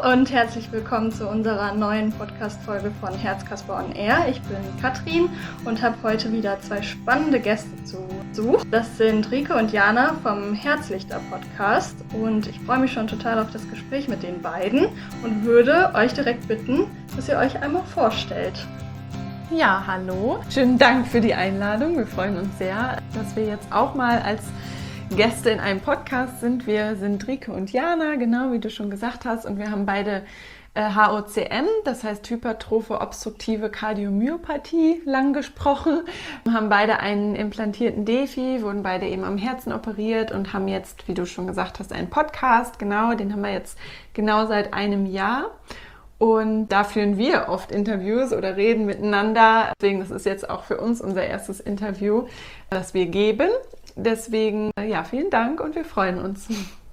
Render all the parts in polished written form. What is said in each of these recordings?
und herzlich willkommen zu unserer neuen Podcast-Folge von Herzkasper on Air. Ich bin Katrin und habe heute wieder zwei spannende Gäste zu Besuch. Das sind Rike und Jana vom Herzlichter-Podcast und ich freue mich schon total auf das Gespräch mit den beiden und würde euch direkt bitten, dass ihr euch einmal vorstellt. Ja, hallo. Schönen Dank für die Einladung. Wir freuen uns sehr, dass wir jetzt auch mal als Gäste in einem Podcast sind. Wir sind Rike und Jana, genau wie du schon gesagt hast. Und wir haben beide HOCM, das heißt Hypertrophe obstruktive Kardiomyopathie, lang gesprochen. Wir haben beide einen implantierten Defi, wurden beide eben am Herzen operiert und haben jetzt, wie du schon gesagt hast, einen Podcast. Genau, den haben wir jetzt genau seit einem Jahr. Und da führen wir oft Interviews oder reden miteinander. Deswegen, das ist jetzt auch für uns unser erstes Interview, das wir geben. Deswegen, ja, vielen Dank und wir freuen uns.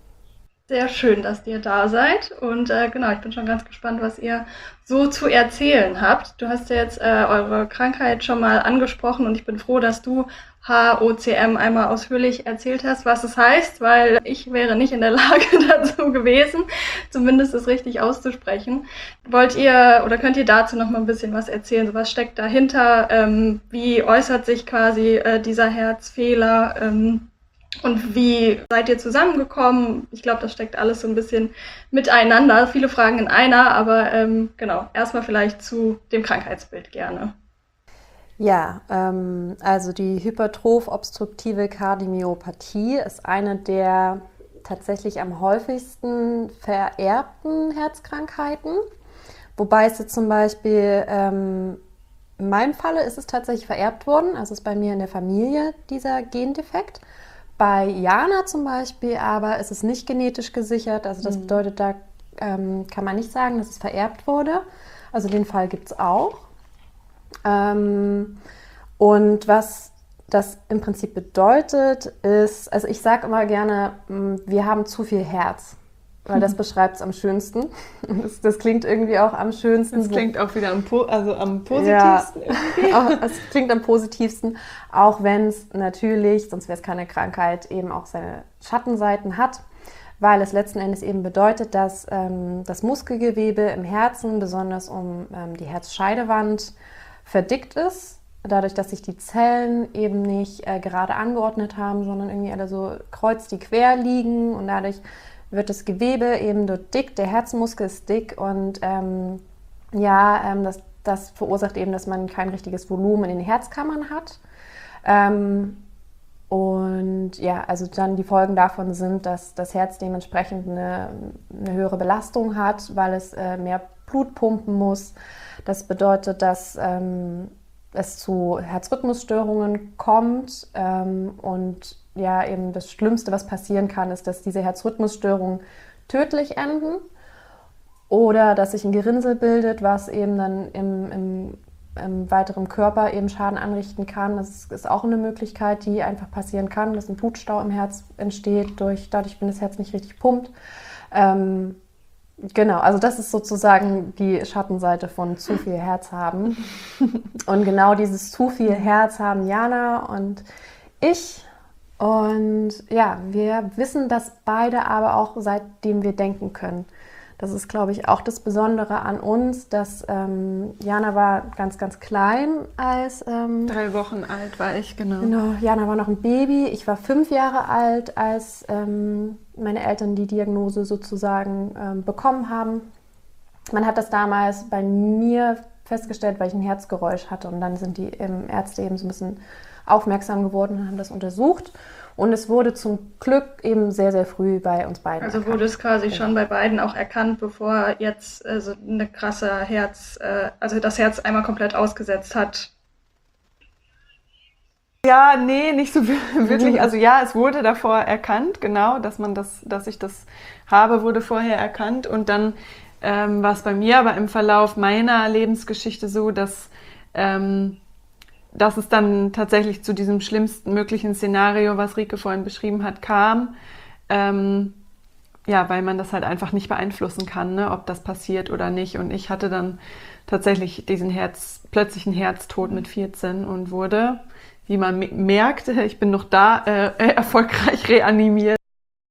Sehr schön, dass ihr da seid und genau, ich bin schon ganz gespannt, was ihr so zu erzählen habt. Du hast ja jetzt eure Krankheit schon mal angesprochen und ich bin froh, dass du HOCM einmal ausführlich erzählt hast, was es heißt, weil ich wäre nicht in der Lage dazu gewesen, zumindest es richtig auszusprechen. Wollt ihr oder könnt ihr dazu noch mal ein bisschen was erzählen? So, was steckt dahinter? Wie äußert sich quasi dieser Herzfehler? Und wie seid ihr zusammengekommen? Ich glaube, das steckt alles so ein bisschen miteinander. Viele Fragen in einer, aber genau, erstmal vielleicht zu dem Krankheitsbild gerne. Ja, also die hypertroph-obstruktive Kardiomyopathie ist eine der tatsächlich am häufigsten vererbten Herzkrankheiten. Wobei es jetzt zum Beispiel, in meinem Falle ist es tatsächlich vererbt worden, also ist bei mir in der Familie dieser Gendefekt. Bei Jana zum Beispiel aber ist es nicht genetisch gesichert, also das bedeutet, da kann man nicht sagen, dass es vererbt wurde. Also den Fall gibt es auch. Und was das im Prinzip bedeutet, ist, also ich sage immer gerne, wir haben zu viel Herz, weil das beschreibt es am schönsten. Das klingt irgendwie auch am schönsten. Das klingt auch wieder am positivsten. Ja, es klingt am positivsten, auch wenn es natürlich, sonst wäre es keine Krankheit, eben auch seine Schattenseiten hat, weil es letzten Endes eben bedeutet, dass das Muskelgewebe im Herzen, besonders um die Herzscheidewand, verdickt ist, dadurch, dass sich die Zellen eben nicht gerade angeordnet haben, sondern irgendwie alle so kreuz die quer liegen und dadurch wird das Gewebe eben dort dick, der Herzmuskel ist dick und das verursacht eben, dass man kein richtiges Volumen in den Herzkammern hat. Und ja, also dann die Folgen davon sind, dass das Herz dementsprechend eine höhere Belastung hat, weil es mehr Blut pumpen muss. Das bedeutet, dass es zu Herzrhythmusstörungen kommt und ja, eben das Schlimmste, was passieren kann, ist, dass diese Herzrhythmusstörungen tödlich enden oder dass sich ein Gerinnsel bildet, was eben dann im weiteren Körper eben Schaden anrichten kann. Das ist auch eine Möglichkeit, die einfach passieren kann, dass ein Blutstau im Herz entsteht, dadurch, wenn das Herz nicht richtig pumpt. Genau, also das ist sozusagen die Schattenseite von zu viel Herz haben. Und genau dieses zu viel Herz haben Jana und ich. Und ja, wir wissen das beide aber auch, seitdem wir denken können. Das ist, glaube ich, auch das Besondere an uns, dass Jana war ganz, ganz klein als... 3 Wochen alt war ich, genau. Genau, Jana war noch ein Baby. Ich war 5 Jahre alt, als meine Eltern die Diagnose sozusagen bekommen haben. Man hat das damals bei mir festgestellt, weil ich ein Herzgeräusch hatte. Und dann sind die Ärzte eben so ein bisschen aufmerksam geworden und haben das untersucht. Und es wurde zum Glück eben sehr, sehr früh bei uns beiden Also erkannt. wurde es quasi schon bei beiden auch erkannt, bevor jetzt eine krasse also das Herz einmal komplett ausgesetzt hat. Ja, nee, nicht so wirklich. Also ja, es wurde davor erkannt, genau, dass ich das habe, wurde vorher erkannt. Und dann war es bei mir aber im Verlauf meiner Lebensgeschichte so, dass es dann tatsächlich zu diesem schlimmsten möglichen Szenario, was Rike vorhin beschrieben hat, kam. Ja, weil man das halt einfach nicht beeinflussen kann, ne, ob das passiert oder nicht. Und ich hatte dann tatsächlich diesen plötzlichen Herztod mit 14 und wurde, wie man merkt, ich bin noch da, erfolgreich reanimiert.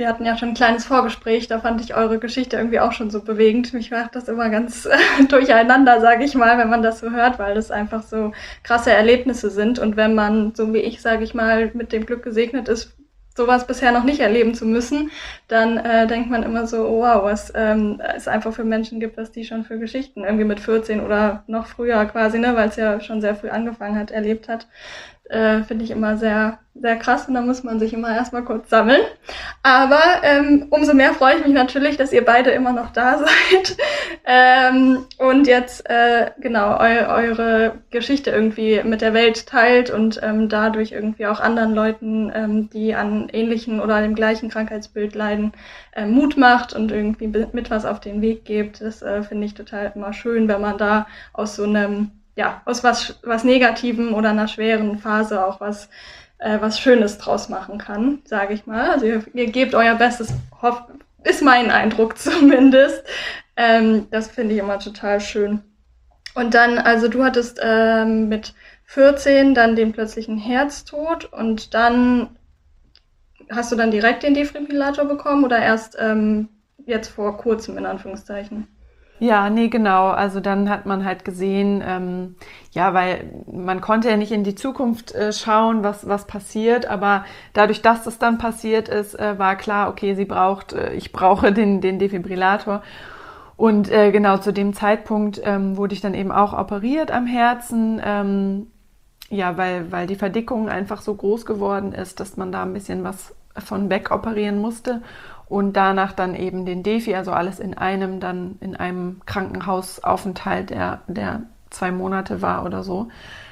wir hatten ja schon ein kleines Vorgespräch, da fand ich eure Geschichte irgendwie auch schon so bewegend. Mich macht das immer ganz durcheinander, sage ich mal, wenn man das so hört, weil das einfach so krasse Erlebnisse sind. Und wenn man, so wie ich, sage ich mal, mit dem Glück gesegnet ist, sowas bisher noch nicht erleben zu müssen, dann denkt man immer so, oh, wow, was es einfach für Menschen gibt, was die schon für Geschichten irgendwie mit 14 oder noch früher quasi, ne, weil es ja schon sehr früh angefangen hat, erlebt hat. Finde ich immer sehr, sehr krass und da muss man sich immer erstmal kurz sammeln. Aber umso mehr freue ich mich natürlich, dass ihr beide immer noch da seid und jetzt genau eure Geschichte irgendwie mit der Welt teilt und dadurch irgendwie auch anderen Leuten, die an ähnlichen oder an dem gleichen Krankheitsbild leiden, Mut macht und irgendwie mit was auf den Weg gibt. Das finde ich total immer schön, wenn man da aus so einem aus was Negativem oder einer schweren Phase auch was Schönes draus machen kann, sage ich mal. Also ihr gebt euer Bestes, ist mein Eindruck zumindest. Das finde ich immer total schön. Und dann, also du hattest mit 14 dann den plötzlichen Herztod und dann hast du dann direkt den Defibrillator bekommen oder erst jetzt vor kurzem in Anführungszeichen? Ja, nee, genau. Also dann hat man halt gesehen, weil man konnte ja nicht in die Zukunft schauen, was passiert, aber dadurch, dass das dann passiert ist, war klar, okay, ich brauche den Defibrillator. Und genau zu dem Zeitpunkt wurde ich dann eben auch operiert am Herzen, weil die Verdickung einfach so groß geworden ist, dass man da ein bisschen was von weg operieren musste. Und danach dann eben den Defi, also alles in einem Krankenhausaufenthalt, der 2 Monate war oder so,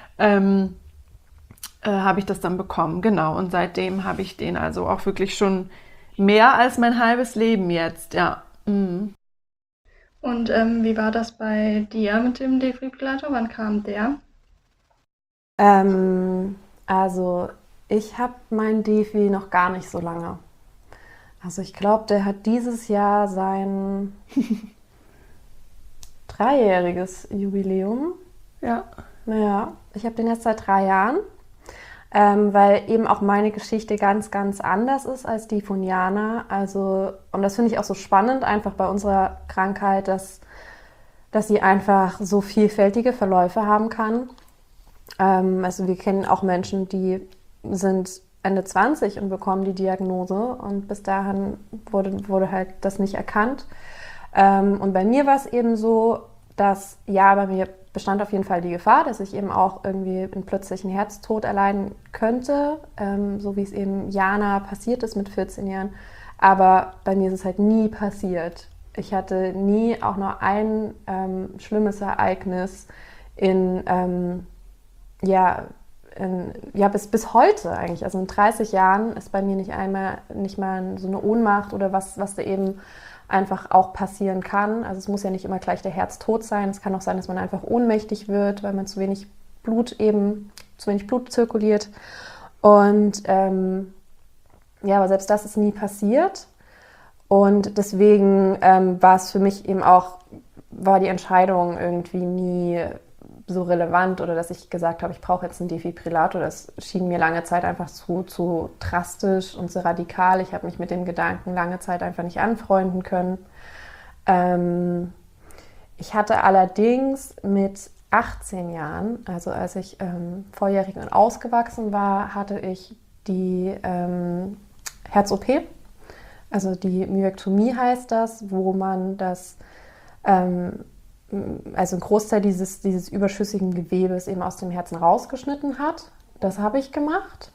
habe ich das dann bekommen. Genau, und seitdem habe ich den also auch wirklich schon mehr als mein halbes Leben jetzt, ja. Mhm. Und wie war das bei dir mit dem Defibrillator? Wann kam der? Also ich habe mein Defi noch gar nicht so lange. Also ich glaube, der hat dieses Jahr sein 3-jähriges Jubiläum. Ja. Naja, ich habe den jetzt seit 3 Jahren, weil eben auch meine Geschichte ganz, ganz anders ist als die von Jana. Also, und das finde ich auch so spannend, einfach bei unserer Krankheit, dass sie einfach so vielfältige Verläufe haben kann. Also wir kennen auch Menschen, die sind Ende 20 und bekommen die Diagnose und bis dahin wurde halt das nicht erkannt. Und bei mir war es eben so, dass bei mir bestand auf jeden Fall die Gefahr, dass ich eben auch irgendwie einen plötzlichen Herztod erleiden könnte, so wie es eben Jana passiert ist mit 14 Jahren. Aber bei mir ist es halt nie passiert. Ich hatte nie auch nur ein schlimmes Ereignis bis heute eigentlich. Also in 30 Jahren ist bei mir nicht mal so eine Ohnmacht oder was da eben einfach auch passieren kann. Also es muss ja nicht immer gleich der Herztod sein. Es kann auch sein, dass man einfach ohnmächtig wird, weil man zu wenig Blut zirkuliert. Und aber selbst das ist nie passiert. Und deswegen war es für mich eben war die Entscheidung irgendwie nie so relevant oder dass ich gesagt habe, ich brauche jetzt einen Defibrillator. Das schien mir lange Zeit einfach zu drastisch und zu radikal. Ich habe mich mit dem Gedanken lange Zeit einfach nicht anfreunden können. Ich hatte allerdings mit 18 Jahren, also als ich volljährig und ausgewachsen war, hatte ich die Herz-OP. Also die Myektomie heißt das, wo man das also ein Großteil dieses überschüssigen Gewebes eben aus dem Herzen rausgeschnitten hat. Das habe ich gemacht.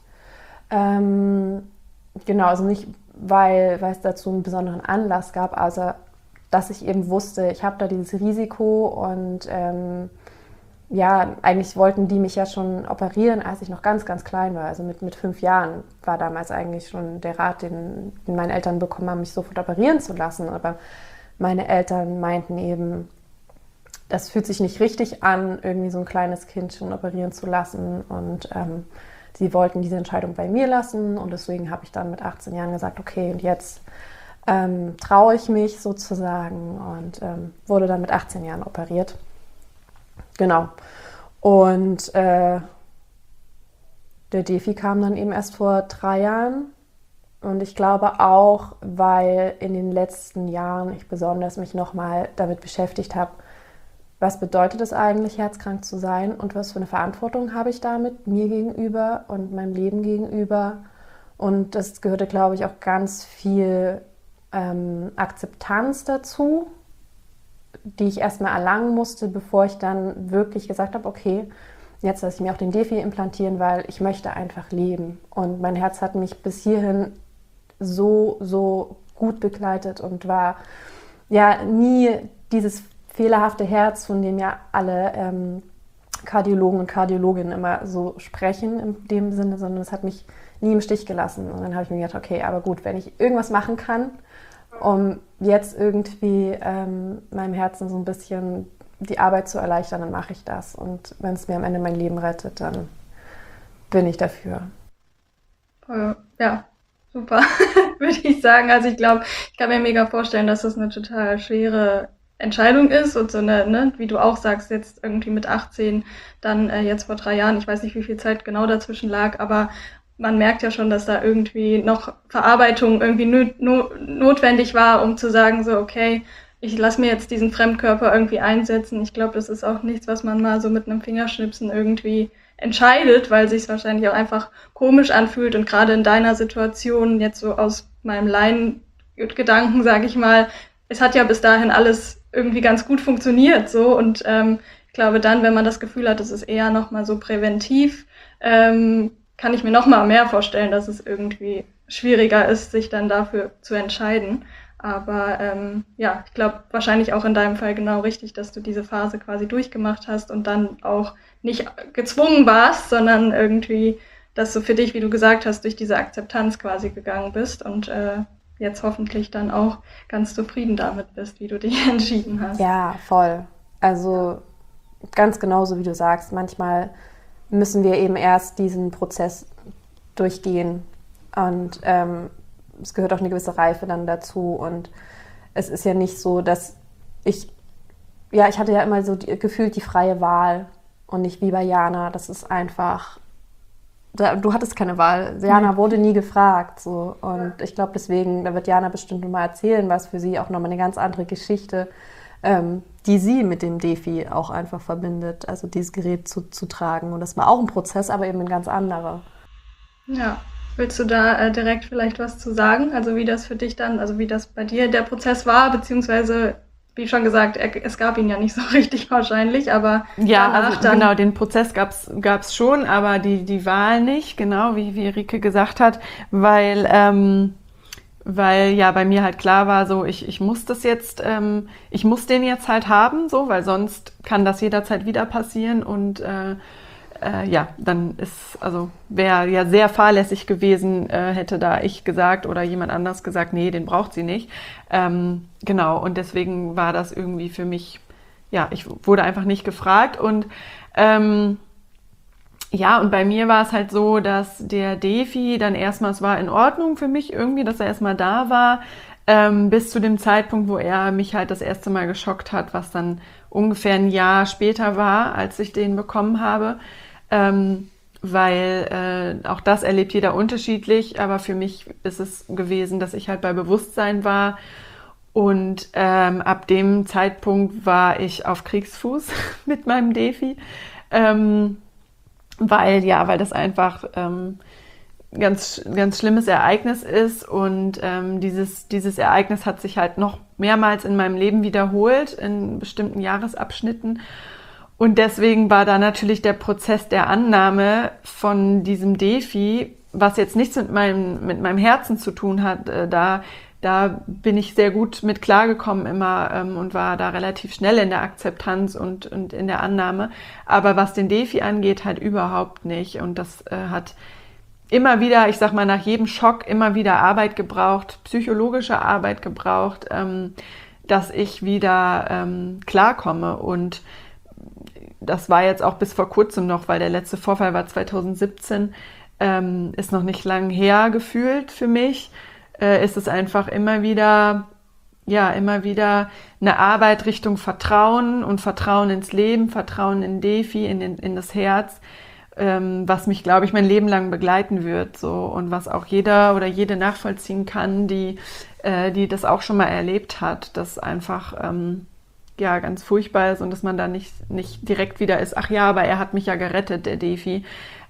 Genau, also nicht, weil es dazu einen besonderen Anlass gab, also dass ich eben wusste, ich habe da dieses Risiko und eigentlich wollten die mich ja schon operieren, als ich noch ganz, ganz klein war. Also mit 5 Jahren war damals eigentlich schon der Rat, den meine Eltern bekommen haben, mich sofort operieren zu lassen. Aber meine Eltern meinten eben, das fühlt sich nicht richtig an, irgendwie so ein kleines Kind schon operieren zu lassen. Und sie wollten diese Entscheidung bei mir lassen. Und deswegen habe ich dann mit 18 Jahren gesagt, okay, und jetzt traue ich mich sozusagen und wurde dann mit 18 Jahren operiert. Genau. Und der Defi kam dann eben erst vor 3 Jahren. Und ich glaube auch, weil in den letzten Jahren ich besonders mich nochmal damit beschäftigt habe, was bedeutet es eigentlich, herzkrank zu sein und was für eine Verantwortung habe ich damit mir gegenüber und meinem Leben gegenüber. Und das gehörte, glaube ich, auch ganz viel Akzeptanz dazu, die ich erstmal erlangen musste, bevor ich dann wirklich gesagt habe, okay, jetzt lasse ich mir auch den Defi implantieren, weil ich möchte einfach leben. Und mein Herz hat mich bis hierhin so gut begleitet und war ja nie dieses fehlerhafte Herz, von dem ja alle Kardiologen und Kardiologinnen immer so sprechen in dem Sinne, sondern es hat mich nie im Stich gelassen. Und dann habe ich mir gedacht, okay, aber gut, wenn ich irgendwas machen kann, um jetzt irgendwie meinem Herzen so ein bisschen die Arbeit zu erleichtern, dann mache ich das. Und wenn es mir am Ende mein Leben rettet, dann bin ich dafür. Ja, super, würde ich sagen. Also ich glaube, ich kann mir mega vorstellen, dass das eine total schwere Entscheidung ist und so eine, ne, wie du auch sagst, jetzt irgendwie mit 18, dann jetzt vor 3 Jahren, ich weiß nicht, wie viel Zeit genau dazwischen lag, aber man merkt ja schon, dass da irgendwie noch Verarbeitung irgendwie notwendig war, um zu sagen, so, okay, ich lasse mir jetzt diesen Fremdkörper irgendwie einsetzen. Ich glaube, das ist auch nichts, was man mal so mit einem Fingerschnipsen irgendwie entscheidet, weil sich es wahrscheinlich auch einfach komisch anfühlt. Und gerade in deiner Situation, jetzt so aus meinem Laiengedanken, sage ich mal, es hat ja bis dahin alles irgendwie ganz gut funktioniert, so. Und ich glaube dann, wenn man das Gefühl hat, es ist eher nochmal so präventiv, kann ich mir nochmal mehr vorstellen, dass es irgendwie schwieriger ist, sich dann dafür zu entscheiden. Aber ja, ich glaube wahrscheinlich auch in deinem Fall genau richtig, dass du diese Phase quasi durchgemacht hast und dann auch nicht gezwungen warst, sondern irgendwie, dass du für dich, wie du gesagt hast, durch diese Akzeptanz quasi gegangen bist und jetzt hoffentlich dann auch ganz zufrieden damit bist, wie du dich entschieden hast. Ja, voll. Also ganz genauso, wie du sagst. Manchmal müssen wir eben erst diesen Prozess durchgehen und es gehört auch eine gewisse Reife dann dazu und es ist ja nicht so, dass ich hatte ja immer so gefühlt die freie Wahl und nicht wie bei Jana, das ist einfach, du hattest keine Wahl, Jana wurde nie gefragt so und ich glaube deswegen, da wird Jana bestimmt nochmal erzählen, was für sie auch nochmal eine ganz andere Geschichte, die sie mit dem Defi auch einfach verbindet, also dieses Gerät zu tragen und das war auch ein Prozess, aber eben ein ganz anderer. Ja. Willst du da direkt vielleicht was zu sagen? Also wie das für dich dann, also wie das bei dir der Prozess war, beziehungsweise, wie schon gesagt, es gab ihn ja nicht so richtig wahrscheinlich, aber ja, also dann genau, den Prozess gab's schon, aber die Wahl nicht, genau, wie Rike gesagt hat, weil ja bei mir halt klar war, so ich muss das jetzt, ich muss den jetzt halt haben, so, weil sonst kann das jederzeit wieder passieren und ja, dann wäre ja sehr fahrlässig gewesen, hätte da ich gesagt oder jemand anders gesagt, nee, den braucht sie nicht. Genau, und deswegen war das irgendwie für mich, ja, ich wurde einfach nicht gefragt und ja, und bei mir war es halt so, dass der Defi dann erstmal, es war in Ordnung für mich irgendwie, dass er erstmal da war, bis zu dem Zeitpunkt, wo er mich halt das erste Mal geschockt hat, was dann ungefähr ein Jahr später war, als ich den bekommen habe. Weil auch das erlebt jeder unterschiedlich, aber für mich ist es gewesen, dass ich halt bei Bewusstsein war und ab dem Zeitpunkt war ich auf Kriegsfuß mit meinem Defi, weil das einfach ganz schlimmes Ereignis ist und dieses Ereignis hat sich halt noch mehrmals in meinem Leben wiederholt, in bestimmten Jahresabschnitten. Und deswegen war da natürlich der Prozess der Annahme von diesem Defi, was jetzt nichts mit meinem Herzen zu tun hat, da bin ich sehr gut mit klargekommen immer und war da relativ schnell in der Akzeptanz und in der Annahme. Aber was den Defi angeht, halt überhaupt nicht. Und das hat immer wieder, ich sag mal, nach jedem Schock immer wieder Arbeit gebraucht, psychologische Arbeit gebraucht, dass ich wieder klarkomme. Und das war jetzt auch bis vor kurzem noch, weil der letzte Vorfall war 2017, ist noch nicht lang her gefühlt für mich. Ist es einfach immer wieder eine Arbeit Richtung Vertrauen und Vertrauen ins Leben, Vertrauen in Defi, in das Herz, was mich, glaube ich, mein Leben lang begleiten wird, so, und was auch jeder oder jede nachvollziehen kann, die das auch schon mal erlebt hat, dass einfach ja ganz furchtbar ist und dass man da nicht direkt wieder ist, ach ja, aber er hat mich ja gerettet, der Defi.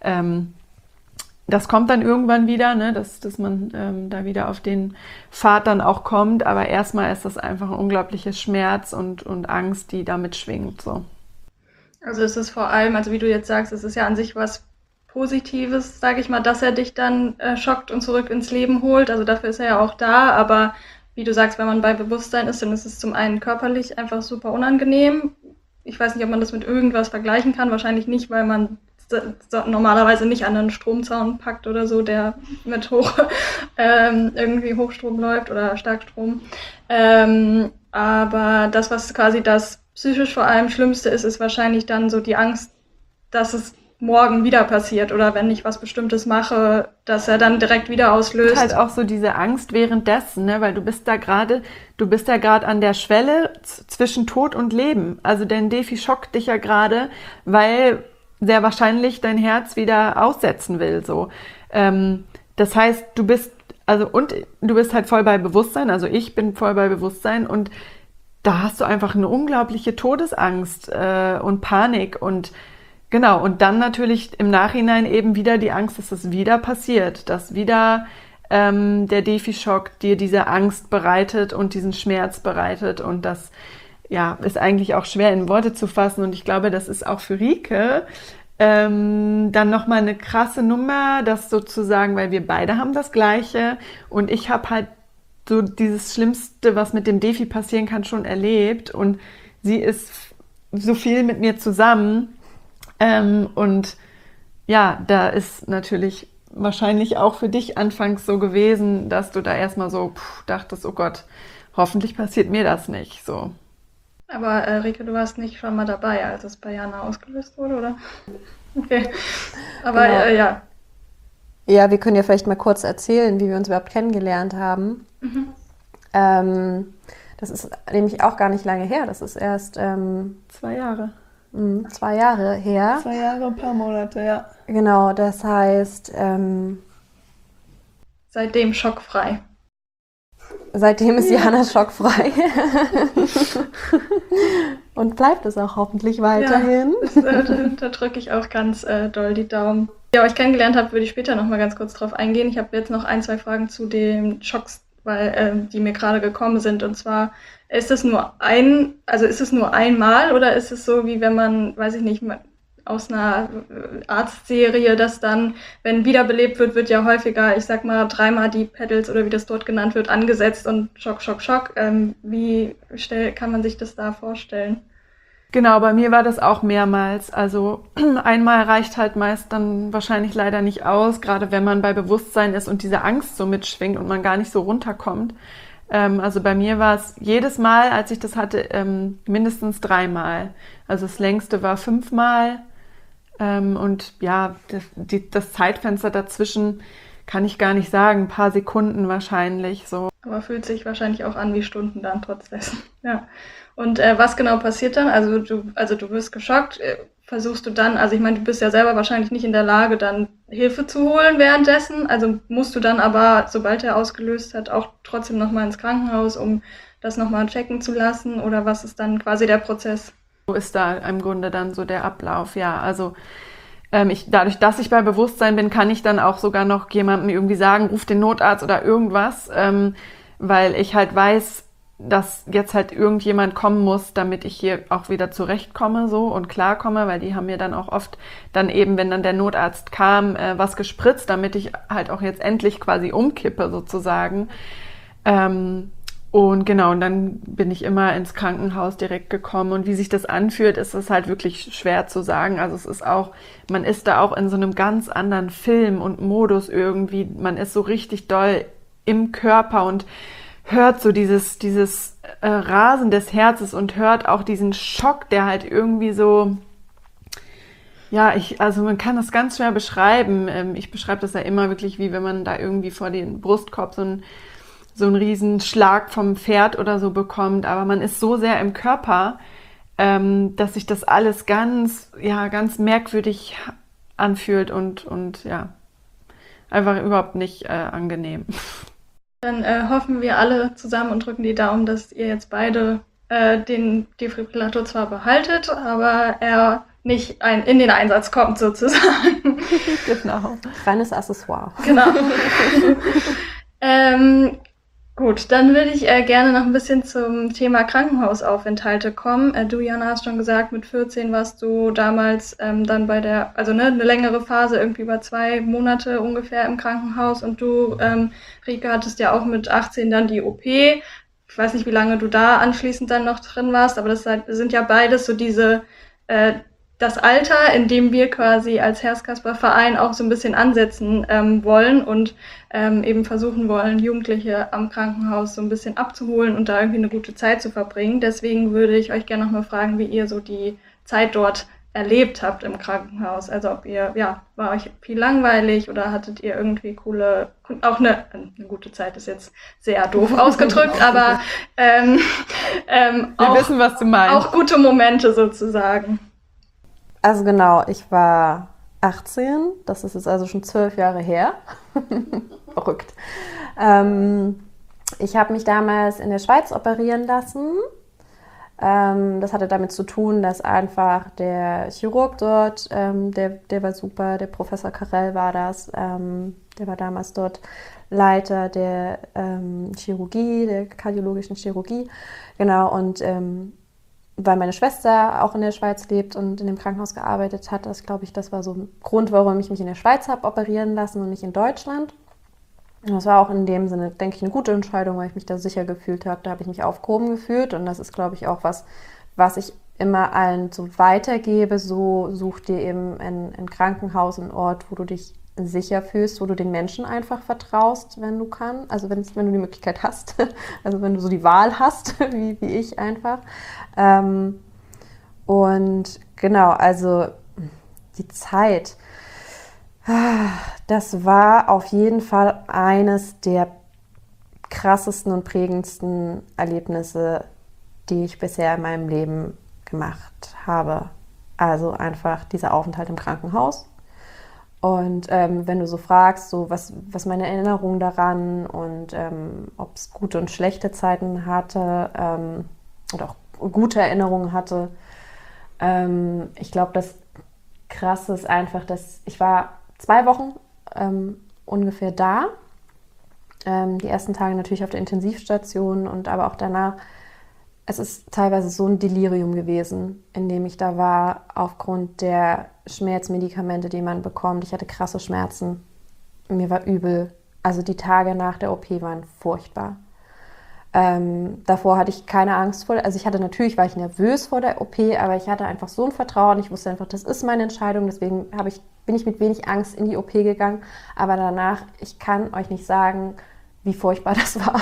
Das kommt dann irgendwann wieder, ne, dass man da wieder auf den Pfad dann auch kommt, aber erstmal ist das einfach ein unglaubliches Schmerz und Angst, die damit schwingt, so. Also es ist vor allem, also wie du jetzt sagst, es ist ja an sich was Positives, sage ich mal, dass er dich dann schockt und zurück ins Leben holt. Also dafür ist er ja auch da, aber wie du sagst, wenn man bei Bewusstsein ist, dann ist es zum einen körperlich einfach super unangenehm. Ich weiß nicht, ob man das mit irgendwas vergleichen kann, wahrscheinlich nicht, weil man normalerweise nicht an einen Stromzaun packt oder so, der mit irgendwie Hochstrom läuft oder Starkstrom. Aber das, was quasi das psychisch vor allem Schlimmste ist, ist wahrscheinlich dann so die Angst, dass es morgen wieder passiert oder wenn ich was Bestimmtes mache, dass er dann direkt wieder auslöst. Halt auch so diese Angst währenddessen, ne? Weil du bist ja gerade an der Schwelle zwischen Tod und Leben. Also dein Defi schockt dich ja gerade, weil sehr wahrscheinlich dein Herz wieder aussetzen will, so. Das heißt, du bist halt voll bei Bewusstsein, also ich bin voll bei Bewusstsein und da hast du einfach eine unglaubliche Todesangst und Panik und genau, und dann natürlich im Nachhinein eben wieder die Angst, dass es wieder passiert, dass wieder der Defi-Schock dir diese Angst bereitet und diesen Schmerz bereitet und das ja, ist eigentlich auch schwer in Worte zu fassen und ich glaube, das ist auch für Rike dann nochmal eine krasse Nummer, das sozusagen, weil wir beide haben das Gleiche und ich habe halt so dieses Schlimmste, was mit dem Defi passieren kann, schon erlebt und sie ist so viel mit mir zusammen und ja, da ist natürlich wahrscheinlich auch für dich anfangs so gewesen, dass du da erstmal so dachtest, oh Gott, hoffentlich passiert mir das nicht, so. Aber Rike, du warst nicht schon mal dabei, als es bei Jana ausgelöst wurde, oder? Okay. Aber Genau. ja. Ja, wir können ja vielleicht mal kurz erzählen, wie wir uns überhaupt kennengelernt haben. Das ist nämlich auch gar nicht lange her. Das ist erst 2 Jahre. 2 Jahre her. 2 Jahre, ein paar Monate, ja. Genau, das heißt, Seitdem schockfrei. seitdem ist Jana schockfrei. Und bleibt es auch hoffentlich weiterhin. Ja, da drücke ich auch ganz doll die Daumen. Wie ihr euch kennengelernt habt, würde ich später noch mal ganz kurz drauf eingehen. Ich habe jetzt noch 1, 2 Fragen zu den Schocks, weil die mir gerade gekommen sind. Und zwar, ist es nur einmal oder ist es so, wie wenn man, weiß ich nicht, aus einer Arztserie, dass dann, wenn wiederbelebt wird ja häufiger, ich sag mal, 3-mal die Pedals oder wie das dort genannt wird, angesetzt und Schock, Schock, Schock. Wie kann man sich das da vorstellen? Genau, bei mir war das auch mehrmals. Also einmal reicht halt meist dann wahrscheinlich leider nicht aus, gerade wenn man bei Bewusstsein ist und diese Angst so mitschwingt und man gar nicht so runterkommt. Also bei mir war es jedes Mal, als ich das hatte, mindestens 3-mal. Also das längste war 5-mal. Und ja, das Zeitfenster dazwischen kann ich gar nicht sagen, ein paar Sekunden wahrscheinlich so. Aber fühlt sich wahrscheinlich auch an wie Stunden dann trotz dessen. Ja. Und was genau passiert dann? Also du wirst geschockt, versuchst du dann, also ich meine, du bist ja selber wahrscheinlich nicht in der Lage, dann Hilfe zu holen währenddessen. Also musst du dann aber, sobald er ausgelöst hat, auch trotzdem nochmal ins Krankenhaus, um das nochmal checken zu lassen? Oder was ist dann quasi der Prozess? So ist da im Grunde dann so der Ablauf, ja. Also dadurch, dass ich bei Bewusstsein bin, kann ich dann auch sogar noch jemandem irgendwie sagen, ruf den Notarzt oder irgendwas, weil ich halt weiß, dass jetzt halt irgendjemand kommen muss, damit ich hier auch wieder zurechtkomme so und klarkomme, weil die haben mir dann auch oft dann eben, wenn dann der Notarzt kam, was gespritzt, damit ich halt auch jetzt endlich quasi umkippe sozusagen. Und genau, und dann bin ich immer ins Krankenhaus direkt gekommen. Und wie sich das anfühlt, ist es halt wirklich schwer zu sagen. Also es ist auch, man ist da auch in so einem ganz anderen Film und Modus irgendwie. Man ist so richtig doll im Körper und hört so dieses Rasen des Herzens und hört auch diesen Schock, der halt irgendwie so, ja, also man kann das ganz schwer beschreiben. Ich beschreibe das ja immer wirklich, wie wenn man da irgendwie vor den Brustkorb so einen riesen Schlag vom Pferd oder so bekommt, aber man ist so sehr im Körper, dass sich das alles ganz merkwürdig anfühlt und ja, einfach überhaupt nicht angenehm. Dann hoffen wir alle zusammen und drücken die Daumen, dass ihr jetzt beide den Defibrillator zwar behaltet, aber er nicht in den Einsatz kommt sozusagen. Genau. Reines Accessoire. Genau. Gut, dann würde ich gerne noch ein bisschen zum Thema Krankenhausaufenthalte kommen. Du, Jana, hast schon gesagt, mit 14 warst du damals dann also eine längere Phase, irgendwie über 2 Monate ungefähr im Krankenhaus. Und du, Rike, hattest ja auch mit 18 dann die OP. Ich weiß nicht, wie lange du da anschließend dann noch drin warst, aber das sind ja beides so das Alter, in dem wir quasi als Herzkasper-Verein auch so ein bisschen ansetzen wollen und eben versuchen wollen, Jugendliche am Krankenhaus so ein bisschen abzuholen und da irgendwie eine gute Zeit zu verbringen. Deswegen würde ich euch gerne noch mal fragen, wie ihr so die Zeit dort erlebt habt im Krankenhaus. Also ob ihr, war euch viel langweilig oder hattet ihr irgendwie auch eine gute Zeit ist jetzt sehr doof ausgedrückt, aber Wir wissen, was du meinst. Auch gute Momente sozusagen. Also genau, ich war 18, das ist jetzt also schon 12 Jahre her. Verrückt. Ich habe mich damals in der Schweiz operieren lassen. Das hatte damit zu tun, dass einfach der Chirurg dort, der war super, der Professor Karel war das, der war damals dort Leiter der Chirurgie, der kardiologischen Chirurgie. Genau, und weil meine Schwester auch in der Schweiz lebt und in dem Krankenhaus gearbeitet hat, das war so ein Grund, warum ich mich in der Schweiz habe operieren lassen und nicht in Deutschland. Und das war auch in dem Sinne, denke ich, eine gute Entscheidung, weil ich mich da sicher gefühlt habe. Da habe ich mich aufgehoben gefühlt und das ist, glaube ich, auch was ich immer allen so weitergebe. So such dir eben ein Krankenhaus, einen Ort, wo du dich sicher fühlst, wo du den Menschen einfach vertraust, wenn du kannst, also wenn du die Möglichkeit hast, also wenn du so die Wahl hast, wie ich einfach. Und genau, also die Zeit, das war auf jeden Fall eines der krassesten und prägendsten Erlebnisse, die ich bisher in meinem Leben gemacht habe. Also einfach dieser Aufenthalt im Krankenhaus. Und wenn du so fragst, so was meine Erinnerungen daran und ob es gute und schlechte Zeiten hatte oder auch gute Erinnerungen hatte, ich glaube, das Krasse ist einfach, dass ich war 2 Wochen ungefähr da. Die ersten Tage natürlich auf der Intensivstation und aber auch danach. Es ist teilweise so ein Delirium gewesen, in dem ich da war, aufgrund der Schmerzmedikamente, die man bekommt. Ich hatte krasse Schmerzen. Mir war übel. Also die Tage nach der OP waren furchtbar. Davor hatte ich keine Angst vor. Also war ich nervös vor der OP, aber ich hatte einfach so ein Vertrauen. Ich wusste einfach, das ist meine Entscheidung. Deswegen bin ich mit wenig Angst in die OP gegangen. Aber danach, ich kann euch nicht sagen, wie furchtbar das war.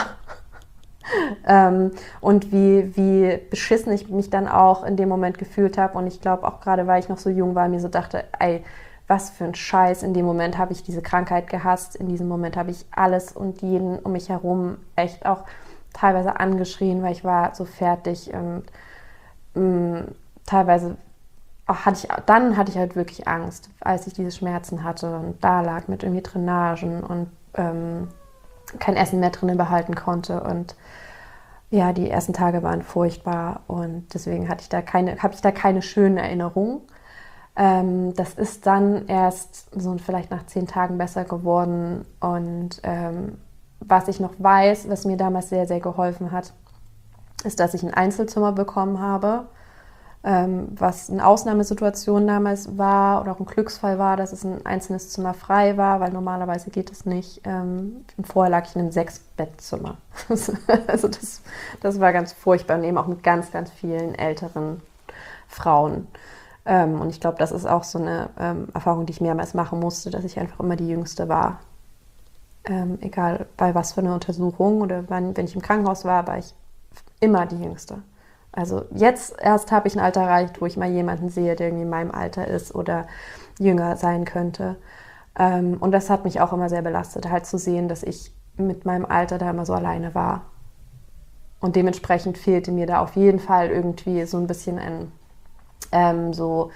Und wie beschissen ich mich dann auch in dem Moment gefühlt habe. Und ich glaube auch gerade, weil ich noch so jung war, mir so dachte, ey, was für ein Scheiß. In dem Moment habe ich diese Krankheit gehasst. In diesem Moment habe ich alles und jeden um mich herum echt auch teilweise angeschrien, weil ich war so fertig. Und teilweise hatte ich halt wirklich Angst, als ich diese Schmerzen hatte und da lag mit irgendwie Drainagen und kein Essen mehr drinnen behalten konnte. Und ja, die ersten Tage waren furchtbar und deswegen habe ich da keine schönen Erinnerungen. Das ist dann erst so vielleicht nach 10 Tagen besser geworden. Und was ich noch weiß, was mir damals sehr, sehr geholfen hat, ist, dass ich ein Einzelzimmer bekommen habe, was eine Ausnahmesituation damals war oder auch ein Glücksfall war, dass es ein einzelnes Zimmer frei war, weil normalerweise geht es nicht. Vorher lag ich in einem 6-Bettzimmer. Also das war ganz furchtbar und eben auch mit ganz, ganz vielen älteren Frauen. Und ich glaube, das ist auch so eine Erfahrung, die ich mehrmals machen musste, dass ich einfach immer die Jüngste war. Egal bei was für einer Untersuchung oder wenn ich im Krankenhaus war ich immer die Jüngste. Also jetzt erst habe ich ein Alter erreicht, wo ich mal jemanden sehe, der irgendwie in meinem Alter ist oder jünger sein könnte. Und das hat mich auch immer sehr belastet, halt zu sehen, dass ich mit meinem Alter da immer so alleine war. Und dementsprechend fehlte mir da auf jeden Fall irgendwie so ein bisschen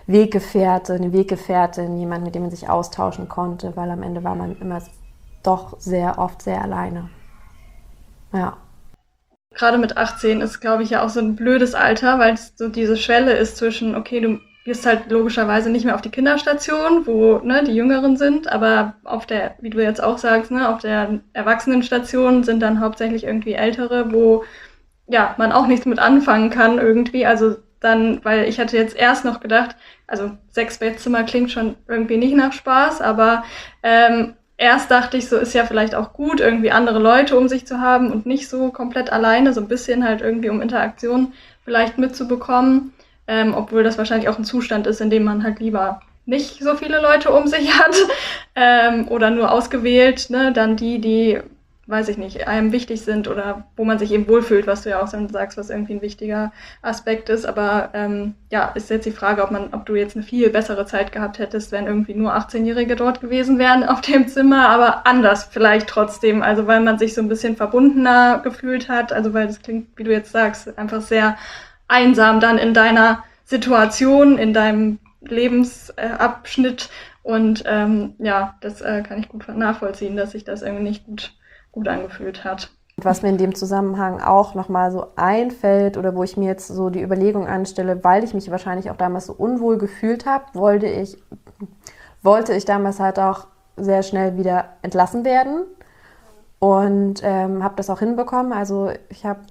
Weggefährte, eine Weggefährtin, jemand, mit dem man sich austauschen konnte, weil am Ende war man immer doch sehr oft sehr alleine. Ja. Gerade mit 18 ist, glaube ich, ja auch so ein blödes Alter, weil es so diese Schwelle ist zwischen, okay, du gehst halt logischerweise nicht mehr auf die Kinderstation, wo die Jüngeren sind, aber auf der, wie du jetzt auch sagst, auf der Erwachsenenstation sind dann hauptsächlich irgendwie Ältere, wo ja man auch nichts mit anfangen kann irgendwie. Also dann, weil ich hatte jetzt erst noch gedacht, also 6 Bettzimmer klingt schon irgendwie nicht nach Spaß, aber erst dachte ich, so ist ja vielleicht auch gut, irgendwie andere Leute um sich zu haben und nicht so komplett alleine, so ein bisschen halt irgendwie um Interaktion vielleicht mitzubekommen, obwohl das wahrscheinlich auch ein Zustand ist, in dem man halt lieber nicht so viele Leute um sich hat oder nur ausgewählt, dann die, weiß ich nicht, einem wichtig sind oder wo man sich eben wohlfühlt, was du ja auch sagst, was irgendwie ein wichtiger Aspekt ist. Aber ist jetzt die Frage, ob du jetzt eine viel bessere Zeit gehabt hättest, wenn irgendwie nur 18-Jährige dort gewesen wären auf dem Zimmer, aber anders vielleicht trotzdem. Also weil man sich so ein bisschen verbundener gefühlt hat, also weil das klingt, wie du jetzt sagst, einfach sehr einsam dann in deiner Situation, in deinem Lebensabschnitt. Und das kann ich gut nachvollziehen, dass sich das irgendwie nicht gut angefühlt hat. Was mir in dem Zusammenhang auch nochmal so einfällt oder wo ich mir jetzt so die Überlegung anstelle, weil ich mich wahrscheinlich auch damals so unwohl gefühlt habe, wollte ich damals halt auch sehr schnell wieder entlassen werden und habe das auch hinbekommen. Also ich habe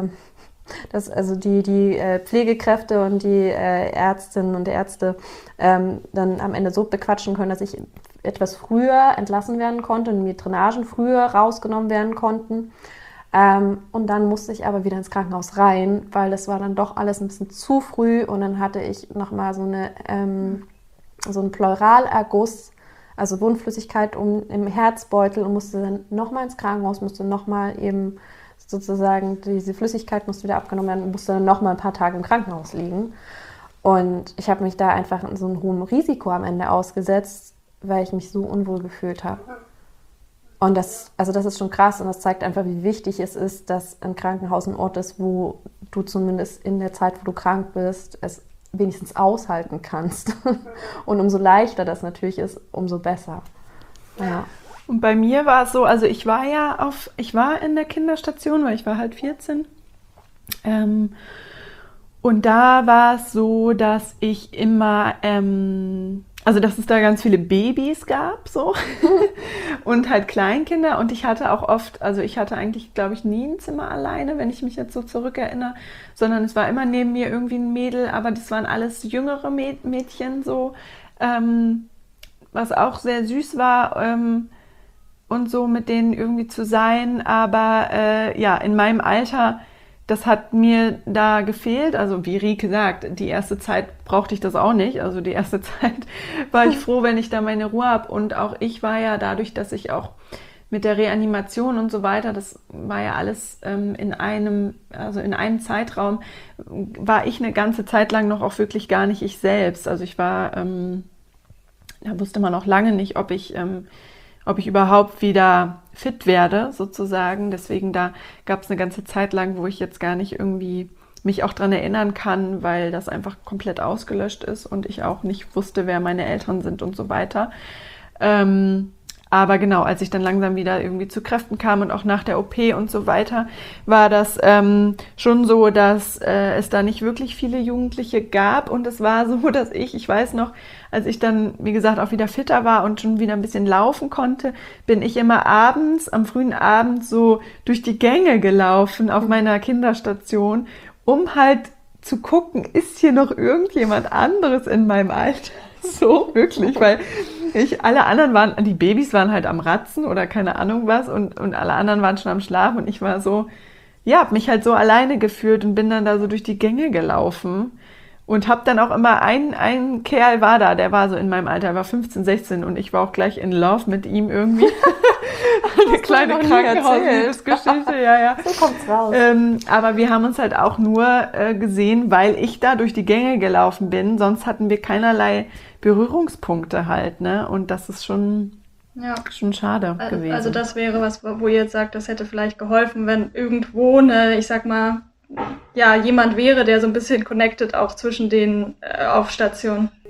die Pflegekräfte und die Ärztinnen und Ärzte dann am Ende so bequatschen können, dass ich etwas früher entlassen werden konnte und mir Drainagen früher rausgenommen werden konnten. Und dann musste ich aber wieder ins Krankenhaus rein, weil das war dann doch alles ein bisschen zu früh und dann hatte ich nochmal so einen Pleuralerguss, also Wundflüssigkeit im Herzbeutel und musste dann nochmal ins Krankenhaus, musste nochmal eben sozusagen, diese Flüssigkeit musste wieder abgenommen werden und musste dann nochmal ein paar Tage im Krankenhaus liegen. Und ich habe mich da einfach in so einem hohen Risiko am Ende ausgesetzt, weil ich mich so unwohl gefühlt habe. Und das ist schon krass und das zeigt einfach, wie wichtig es ist, dass ein Krankenhaus ein Ort ist, wo du zumindest in der Zeit, wo du krank bist, es wenigstens aushalten kannst. Und umso leichter das natürlich ist, umso besser. Ja. Und bei mir war es so, also ich war in der Kinderstation, weil ich war halt 14. Und da war es so, dass ich immer, dass es da ganz viele Babys gab, so. Und halt Kleinkinder. Und ich hatte auch oft, also ich hatte eigentlich, glaube ich, nie ein Zimmer alleine, wenn ich mich jetzt so zurückerinnere, sondern es war immer neben mir irgendwie ein Mädel, aber das waren alles jüngere Mädchen, so, was auch sehr süß war, und so mit denen irgendwie zu sein, aber in meinem Alter, das hat mir da gefehlt, also wie Rike sagt, die erste Zeit brauchte ich das auch nicht, also die erste Zeit war ich froh, wenn ich da meine Ruhe habe und auch ich war ja dadurch, dass ich auch mit der Reanimation und so weiter, das war ja alles in einem Zeitraum, war ich eine ganze Zeit lang noch auch wirklich gar nicht ich selbst, also ich war, da wusste man auch lange nicht, ob ich überhaupt wieder fit werde, sozusagen. Deswegen da gab es eine ganze Zeit lang, wo ich jetzt gar nicht irgendwie mich auch dran erinnern kann, weil das einfach komplett ausgelöscht ist und ich auch nicht wusste, wer meine Eltern sind und so weiter. Aber genau, als ich dann langsam wieder irgendwie zu Kräften kam und auch nach der OP und so weiter, war das schon so, dass es da nicht wirklich viele Jugendliche gab und es war so, dass ich weiß noch, als ich dann, wie gesagt, auch wieder fitter war und schon wieder ein bisschen laufen konnte, bin ich immer am frühen Abend so durch die Gänge gelaufen auf meiner Kinderstation, um halt zu gucken, ist hier noch irgendjemand anderes in meinem Alter? So, wirklich, weil alle anderen die Babys waren halt am Ratzen oder keine Ahnung was und alle anderen waren schon am Schlafen und ich war so, hab mich halt so alleine gefühlt und bin dann da so durch die Gänge gelaufen und hab dann auch immer, ein Kerl war da, der war so in meinem Alter, er war 15, 16 und ich war auch gleich in Love mit ihm irgendwie. Eine kleine Krankenhausgeschichte, ja. So kommt's raus. Aber wir haben uns halt auch nur gesehen, weil ich da durch die Gänge gelaufen bin, sonst hatten wir keinerlei Berührungspunkte halt, ne? Und das ist schon schade gewesen. Also das wäre was, wo ihr jetzt sagt, das hätte vielleicht geholfen, wenn irgendwo jemand wäre, der so ein bisschen connected auch zwischen den auf Stationen.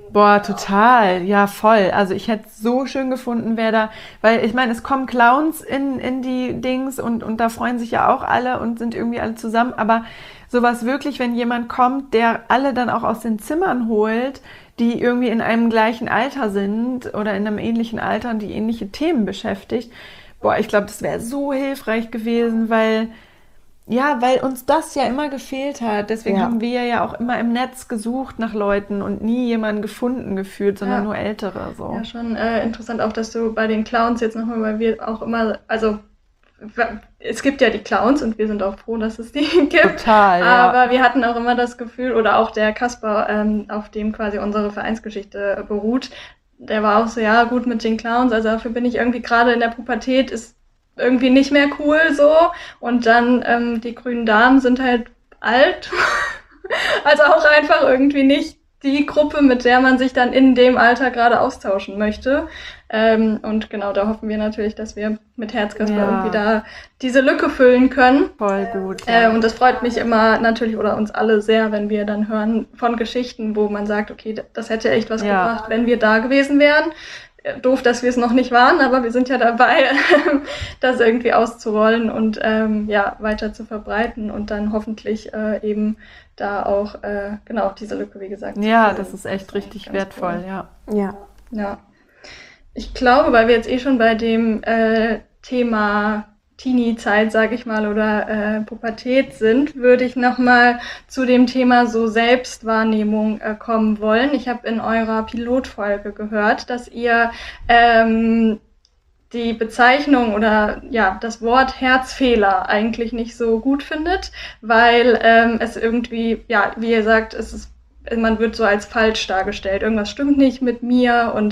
Boah, total, ja, voll. Also ich hätte es so schön gefunden, weil ich meine, es kommen Clowns in die Dings und da freuen sich ja auch alle und sind irgendwie alle zusammen, aber sowas wirklich, wenn jemand kommt, der alle dann auch aus den Zimmern holt, die irgendwie in einem gleichen Alter sind oder in einem ähnlichen Alter und die ähnliche Themen beschäftigt, boah, ich glaube, das wäre so hilfreich gewesen, weil uns das ja immer gefehlt hat. Deswegen haben wir ja auch immer im Netz gesucht nach Leuten und nie jemanden gefunden gefühlt, sondern nur Ältere. So. Ja, schon interessant auch, dass du bei den Clowns jetzt nochmal, weil wir auch immer, also es gibt ja die Clowns und wir sind auch froh, dass es die gibt. Total, ja. Aber wir hatten auch immer das Gefühl, oder auch der Kasper, auf dem quasi unsere Vereinsgeschichte beruht, der war auch so, ja gut mit den Clowns, also dafür bin ich irgendwie gerade in der Pubertät, ist irgendwie nicht mehr cool so. Und dann die grünen Damen sind halt alt. Also auch einfach irgendwie nicht die Gruppe, mit der man sich dann in dem Alter gerade austauschen möchte. Und genau, da hoffen wir natürlich, dass wir mit Herzkasper irgendwie da diese Lücke füllen können. Voll gut. Und das freut mich immer natürlich oder uns alle sehr, wenn wir dann hören von Geschichten, wo man sagt, okay, das hätte echt was gebracht, wenn wir da gewesen wären. Doof, dass wir es noch nicht waren, aber wir sind ja dabei, das irgendwie auszurollen und weiter zu verbreiten und dann hoffentlich eben da auch genau diese Lücke, wie gesagt. Ja, das ist echt richtig wertvoll, Ja. Ich glaube, weil wir jetzt schon bei dem Thema Teenie-Zeit, sage ich mal, oder Pubertät sind, würde ich nochmal zu dem Thema so Selbstwahrnehmung kommen wollen. Ich habe in eurer Pilotfolge gehört, dass ihr die Bezeichnung oder das Wort Herzfehler eigentlich nicht so gut findet, weil es irgendwie, wie ihr sagt, man wird so als falsch dargestellt. Irgendwas stimmt nicht mit mir und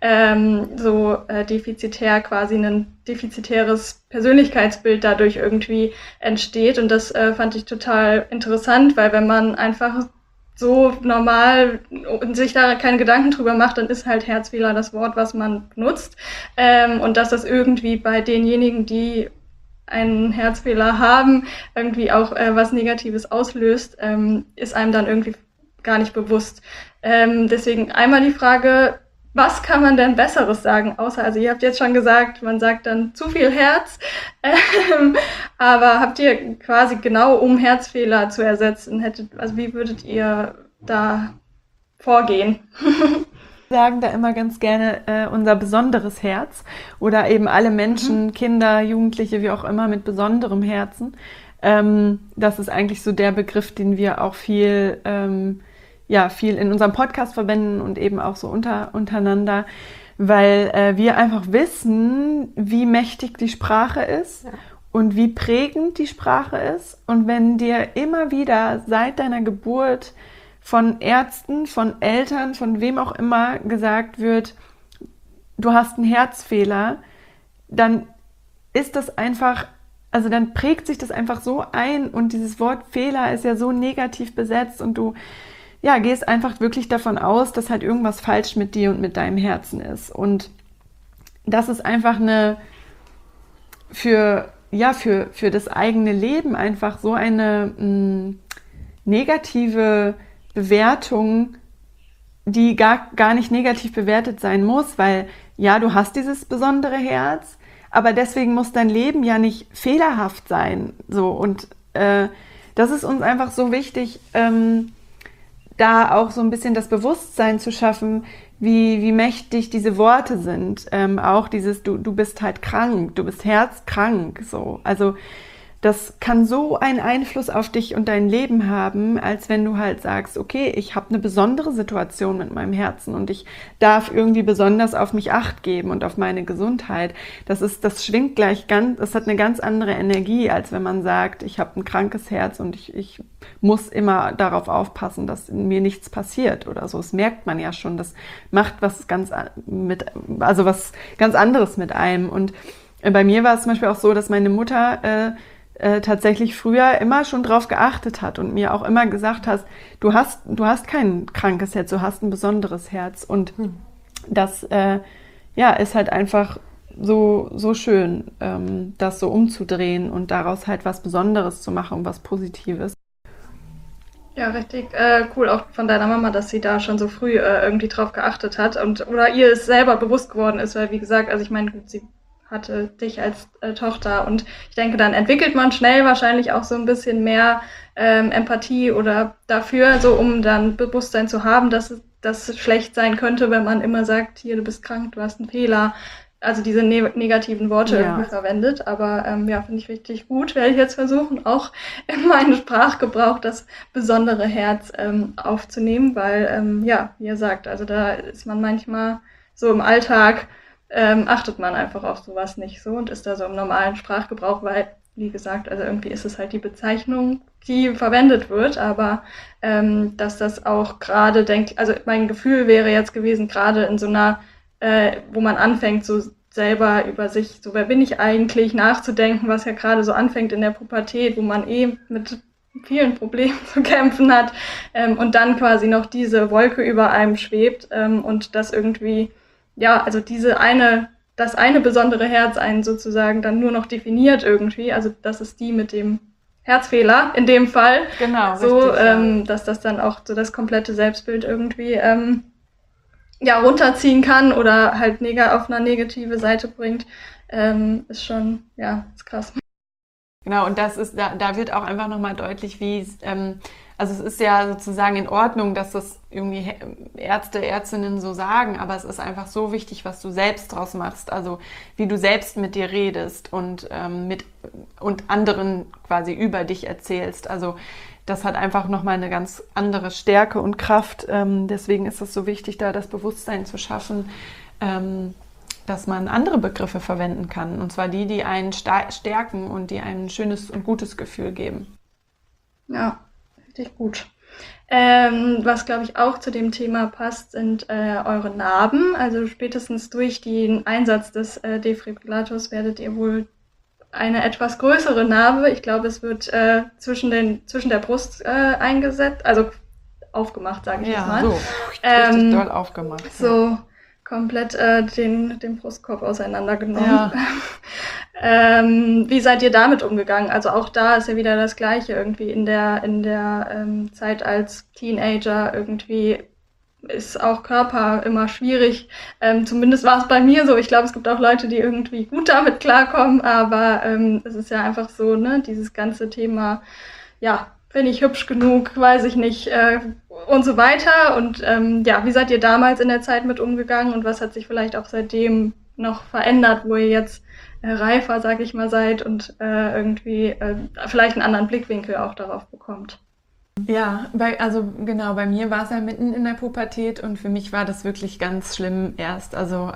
defizitär quasi ein defizitäres Persönlichkeitsbild dadurch irgendwie entsteht. Und das fand ich total interessant, weil wenn man einfach so normal und sich da keine Gedanken drüber macht, dann ist halt Herzfehler das Wort, was man benutzt. Und dass das irgendwie bei denjenigen, die einen Herzfehler haben, irgendwie auch was Negatives auslöst, ist einem dann irgendwie gar nicht bewusst. Deswegen einmal die Frage, was kann man denn Besseres sagen? Also ihr habt jetzt schon gesagt, man sagt dann zu viel Herz, aber habt ihr quasi genau, um Herzfehler zu ersetzen, wie würdet ihr da vorgehen? Wir sagen da immer ganz gerne unser besonderes Herz oder eben alle Menschen, Kinder, Jugendliche, wie auch immer, mit besonderem Herzen. Das ist eigentlich so der Begriff, den wir auch viel in unserem Podcast verwenden und eben auch so untereinander, weil wir einfach wissen, wie mächtig die Sprache ist und wie prägend die Sprache ist. Und wenn dir immer wieder seit deiner Geburt von Ärzten, von Eltern, von wem auch immer gesagt wird, du hast einen Herzfehler, dann ist das einfach, also dann prägt sich das einfach so ein und dieses Wort Fehler ist ja so negativ besetzt und du gehst einfach wirklich davon aus, dass halt irgendwas falsch mit dir und mit deinem Herzen ist. Und das ist einfach für das eigene Leben einfach so eine negative Bewertung, die gar nicht negativ bewertet sein muss, weil du hast dieses besondere Herz, aber deswegen muss dein Leben ja nicht fehlerhaft sein. So, und das ist uns einfach so wichtig, da auch so ein bisschen das Bewusstsein zu schaffen, wie mächtig diese Worte sind. Auch dieses, du bist halt krank, du bist herzkrank. So. Also das kann so einen Einfluss auf dich und dein Leben haben, als wenn du halt sagst, okay, ich habe eine besondere Situation mit meinem Herzen und ich darf irgendwie besonders auf mich Acht geben und auf meine Gesundheit. Das schwingt gleich das hat eine ganz andere Energie, als wenn man sagt, ich habe ein krankes Herz und ich muss immer darauf aufpassen, dass mir nichts passiert oder so. Das merkt man ja schon. Das macht was ganz anderes mit einem. Und bei mir war es zum Beispiel auch so, dass meine Mutter tatsächlich früher immer schon drauf geachtet hat und mir auch immer gesagt hat, du hast kein krankes Herz, du hast ein besonderes Herz. Und das ist halt einfach so schön, das so umzudrehen und daraus halt was Besonderes zu machen, was Positives. Ja, richtig cool auch von deiner Mama, dass sie da schon so früh irgendwie drauf geachtet hat oder ihr es selber bewusst geworden ist, weil wie gesagt, also ich meine, gut, sie hatte dich als Tochter und ich denke, dann entwickelt man schnell wahrscheinlich auch so ein bisschen mehr Empathie oder dafür, so um dann Bewusstsein zu haben, dass das schlecht sein könnte, wenn man immer sagt, hier, du bist krank, du hast einen Fehler. Also diese negativen Worte irgendwie verwendet, aber ja, finde ich richtig gut. Werde ich jetzt versuchen, auch in meinen Sprachgebrauch das besondere Herz aufzunehmen, weil, ja, wie ihr sagt, also da ist man manchmal so im Alltag, achtet man einfach auf sowas nicht so und ist da so im normalen Sprachgebrauch, weil, wie gesagt, also irgendwie ist es halt die Bezeichnung, die verwendet wird, aber dass das auch gerade denkt, also mein Gefühl wäre jetzt gewesen, gerade in so einer wo man anfängt, so selber über sich, so wer bin ich eigentlich, nachzudenken, was ja gerade so anfängt in der Pubertät, wo man mit vielen Problemen zu kämpfen hat und dann quasi noch diese Wolke über einem schwebt und das irgendwie, ja, also das eine besondere Herz einen sozusagen dann nur noch definiert irgendwie, also das ist die mit dem Herzfehler in dem Fall. Genau, so, richtig, dass das dann auch so das komplette Selbstbild irgendwie ja, runterziehen kann oder halt auf eine negative Seite bringt, ist schon, ja, ist krass. Genau, und da wird auch einfach nochmal deutlich, also es ist ja sozusagen in Ordnung, dass das irgendwie Ärzte, Ärztinnen so sagen, aber es ist einfach so wichtig, was du selbst draus machst, also wie du selbst mit dir redest und anderen quasi über dich erzählst. Also das hat einfach nochmal eine ganz andere Stärke und Kraft. Deswegen ist es so wichtig, da das Bewusstsein zu schaffen, dass man andere Begriffe verwenden kann. Und zwar die einen stärken und die einem ein schönes und gutes Gefühl geben. Ja, richtig gut. Was, glaube ich, auch zu dem Thema passt, sind eure Narben. Also spätestens durch den Einsatz des Defibrillators werdet ihr wohl eine etwas größere Narbe. Ich glaube, es wird zwischen der Brust eingesetzt, also aufgemacht, sage ich jetzt mal. Ja, so richtig doll aufgemacht. So komplett den Brustkorb auseinandergenommen. Ja. Wie seid ihr damit umgegangen? Also auch da ist ja wieder das Gleiche irgendwie in der Zeit als Teenager irgendwie ist auch Körper immer schwierig. Zumindest war es bei mir so. Ich glaube, es gibt auch Leute, die irgendwie gut damit klarkommen, aber es ist ja einfach so, ne, dieses ganze Thema, ja, bin ich hübsch genug, weiß ich nicht, und so weiter. Und ja, wie seid ihr damals in der Zeit mit umgegangen und was hat sich vielleicht auch seitdem noch verändert, wo ihr jetzt reifer, sag ich mal, seid und irgendwie vielleicht einen anderen Blickwinkel auch darauf bekommt? Ja, bei mir war es ja mitten in der Pubertät und für mich war das wirklich ganz schlimm erst. Also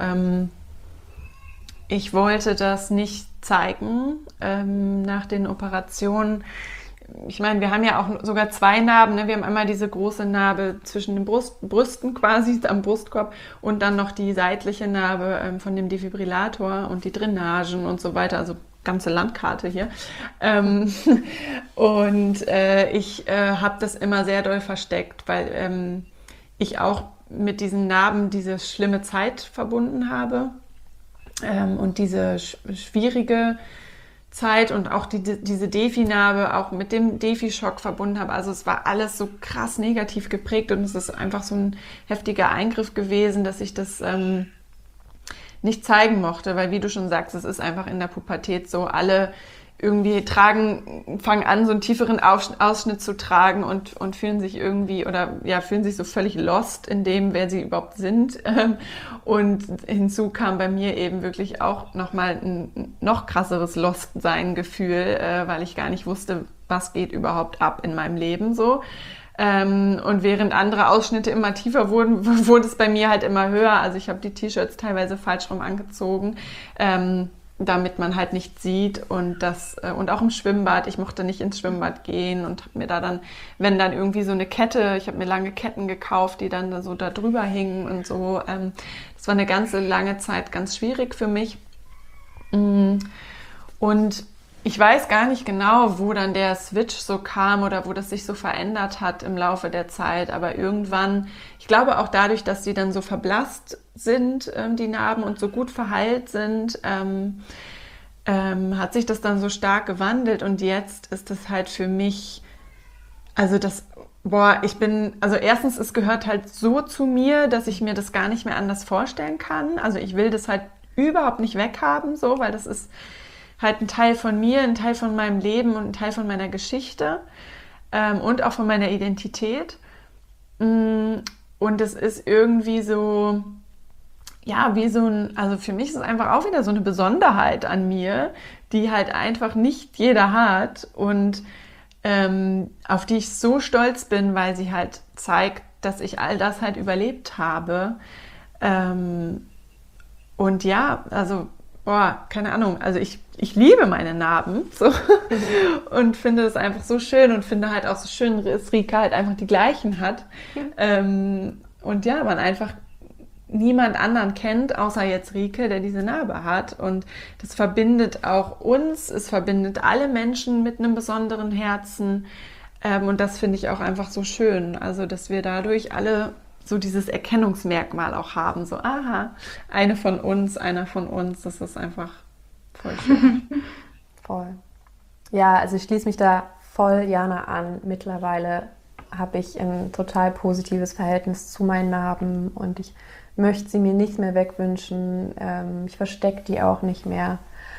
ich wollte das nicht zeigen nach den Operationen. Ich meine, wir haben ja auch sogar 2 Narben. Ne? Wir haben einmal diese große Narbe zwischen den Brüsten quasi am Brustkorb und dann noch die seitliche Narbe von dem Defibrillator und die Drainagen und so weiter. Also ganze Landkarte hier. Ich habe das immer sehr doll versteckt, weil ich auch mit diesen Narben diese schlimme Zeit verbunden habe und diese schwierige Zeit und auch diese Defi-Narbe auch mit dem Defi-Schock verbunden habe. Also es war alles so krass negativ geprägt und es ist einfach so ein heftiger Eingriff gewesen, dass ich das nicht zeigen mochte, weil wie du schon sagst, es ist einfach in der Pubertät so, alle irgendwie fangen an, so einen tieferen Ausschnitt zu tragen und fühlen sich irgendwie fühlen sich so völlig lost in dem, wer sie überhaupt sind. Und hinzu kam bei mir eben wirklich auch nochmal ein noch krasseres Lost-Sein-Gefühl, weil ich gar nicht wusste, was geht überhaupt ab in meinem Leben so. Und während andere Ausschnitte immer tiefer wurden, wurde es bei mir halt immer höher. Also ich habe die T-Shirts teilweise falsch rum angezogen, damit man halt nichts sieht. Und auch im Schwimmbad. Ich mochte nicht ins Schwimmbad gehen und habe mir da dann, wenn dann irgendwie so eine Kette, ich habe mir lange Ketten gekauft, die dann so da drüber hingen und so. Das war eine ganze lange Zeit ganz schwierig für mich. Und ich weiß gar nicht genau, wo dann der Switch so kam oder wo das sich so verändert hat im Laufe der Zeit. Aber irgendwann, ich glaube auch dadurch, dass die dann so verblasst sind, die Narben, und so gut verheilt sind, hat sich das dann so stark gewandelt. Und jetzt ist das halt für mich, also das Also erstens, es gehört halt so zu mir, dass ich mir das gar nicht mehr anders vorstellen kann. Also ich will das halt überhaupt nicht weghaben, so, weil das ist halt ein Teil von mir, ein Teil von meinem Leben und ein Teil von meiner Geschichte und auch von meiner Identität. Und es ist irgendwie so, ja, wie so also für mich ist es einfach auch wieder so eine Besonderheit an mir, die halt einfach nicht jeder hat und auf die ich so stolz bin, weil sie halt zeigt, dass ich all das halt überlebt habe. Und ja, also, keine Ahnung, also ich liebe meine Narben so, und finde es einfach so schön und finde halt auch so schön, dass Rike halt einfach die gleichen hat. Und ja, man einfach niemand anderen kennt, außer jetzt Rike, der diese Narbe hat. Und das verbindet auch uns, es verbindet alle Menschen mit einem besonderen Herzen. Und das finde ich auch einfach so schön. Also, dass wir dadurch alle so dieses Erkennungsmerkmal auch haben. So, aha, einer von uns. Das ist einfach voll schön. Voll. Ja, also ich schließe mich da voll Jana an. Mittlerweile habe ich ein total positives Verhältnis zu meinen Narben und ich möchte sie mir nicht mehr wegwünschen. Ich verstecke die auch nicht mehr.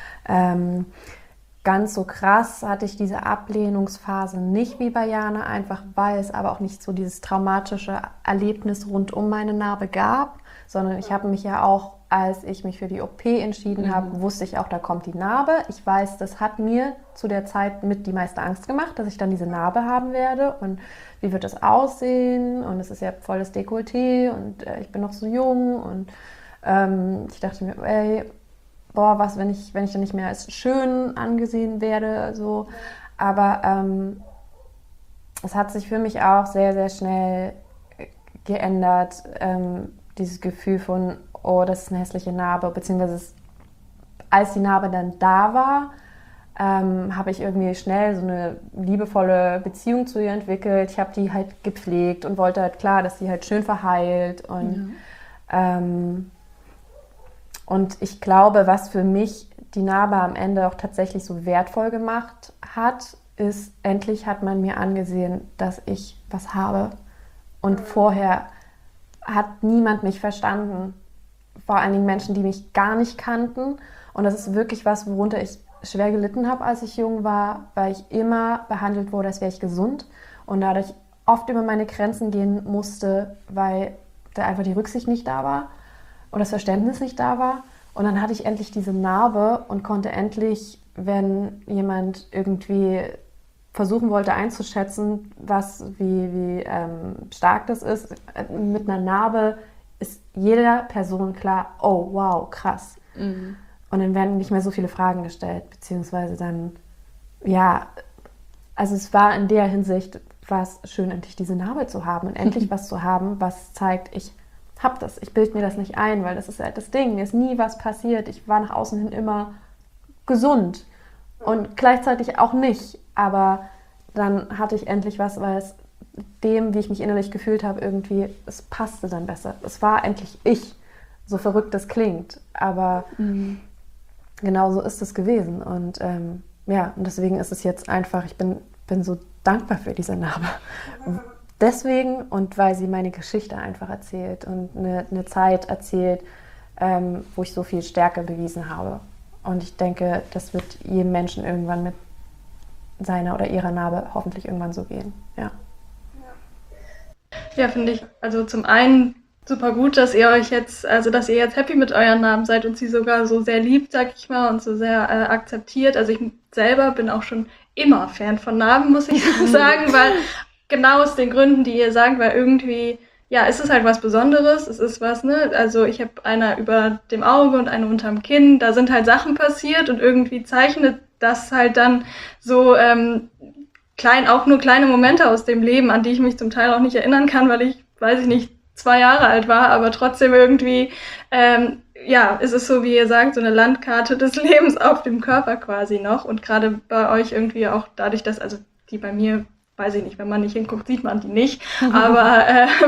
Ganz so krass hatte ich diese Ablehnungsphase nicht wie bei Jana, einfach weil es aber auch nicht so dieses traumatische Erlebnis rund um meine Narbe gab, sondern ich habe mich ja auch, als ich mich für die OP entschieden habe, wusste ich auch, da kommt die Narbe. Ich weiß, das hat mir zu der Zeit mit die meiste Angst gemacht, dass ich dann diese Narbe haben werde und wie wird das aussehen und es ist ja volles Dekolleté und ich bin noch so jung und ich dachte mir, ey, was, wenn ich dann nicht mehr als schön angesehen werde, so. Aber es hat sich für mich auch sehr, sehr schnell geändert, dieses Gefühl von, oh, das ist eine hässliche Narbe, beziehungsweise als die Narbe dann da war, habe ich irgendwie schnell so eine liebevolle Beziehung zu ihr entwickelt. Ich habe die halt gepflegt und wollte halt klar, dass sie halt schön verheilt und ich glaube, was für mich die Narbe am Ende auch tatsächlich so wertvoll gemacht hat, ist, endlich hat man mir angesehen, dass ich was habe. Und vorher hat niemand mich verstanden. Vor allen Dingen Menschen, die mich gar nicht kannten. Und das ist wirklich was, worunter ich schwer gelitten habe, als ich jung war, weil ich immer behandelt wurde, als wäre ich gesund. Und dadurch oft über meine Grenzen gehen musste, weil da einfach die Rücksicht nicht da war. Und das Verständnis nicht da war. Und dann hatte ich endlich diese Narbe und konnte endlich, wenn jemand irgendwie versuchen wollte einzuschätzen, wie stark das ist, mit einer Narbe ist jeder Person klar, oh wow, krass. Und dann werden nicht mehr so viele Fragen gestellt, beziehungsweise dann, ja, also es war in der Hinsicht, war es schön, endlich diese Narbe zu haben und endlich was zu haben, was zeigt, ich habe das, ich bilde mir das nicht ein, weil das ist halt das Ding, mir ist nie was passiert, ich war nach außen hin immer gesund und gleichzeitig auch nicht, aber dann hatte ich endlich was, weil es dem, wie ich mich innerlich gefühlt habe, irgendwie, es passte dann besser. Es war endlich ich, so verrückt das klingt, aber genau so ist es gewesen und ja, und deswegen ist es jetzt einfach, ich bin so dankbar für diese Narbe. Deswegen und weil sie meine Geschichte einfach erzählt und eine Zeit erzählt, wo ich so viel Stärke bewiesen habe. Und ich denke, das wird jedem Menschen irgendwann mit seiner oder ihrer Narbe hoffentlich irgendwann so gehen. Ja. Ja, finde ich, also zum einen super gut, dass ihr jetzt happy mit euren Narben seid und sie sogar so sehr liebt, sag ich mal, und so sehr akzeptiert. Also ich selber bin auch schon immer Fan von Narben, muss ich sagen, weil genau aus den Gründen, die ihr sagt, weil irgendwie, ja, es ist halt was Besonderes, es ist was, ne, also ich habe eine über dem Auge und eine unterm Kinn, da sind halt Sachen passiert und irgendwie zeichnet das halt dann so auch nur kleine Momente aus dem Leben, an die ich mich zum Teil auch nicht erinnern kann, weil ich, weiß ich nicht, 2 Jahre alt war, aber trotzdem irgendwie, ja, es ist so, wie ihr sagt, so eine Landkarte des Lebens auf dem Körper quasi noch und gerade bei euch irgendwie auch dadurch, dass, also die bei mir, weiß ich nicht, wenn man nicht hinguckt, sieht man die nicht, aber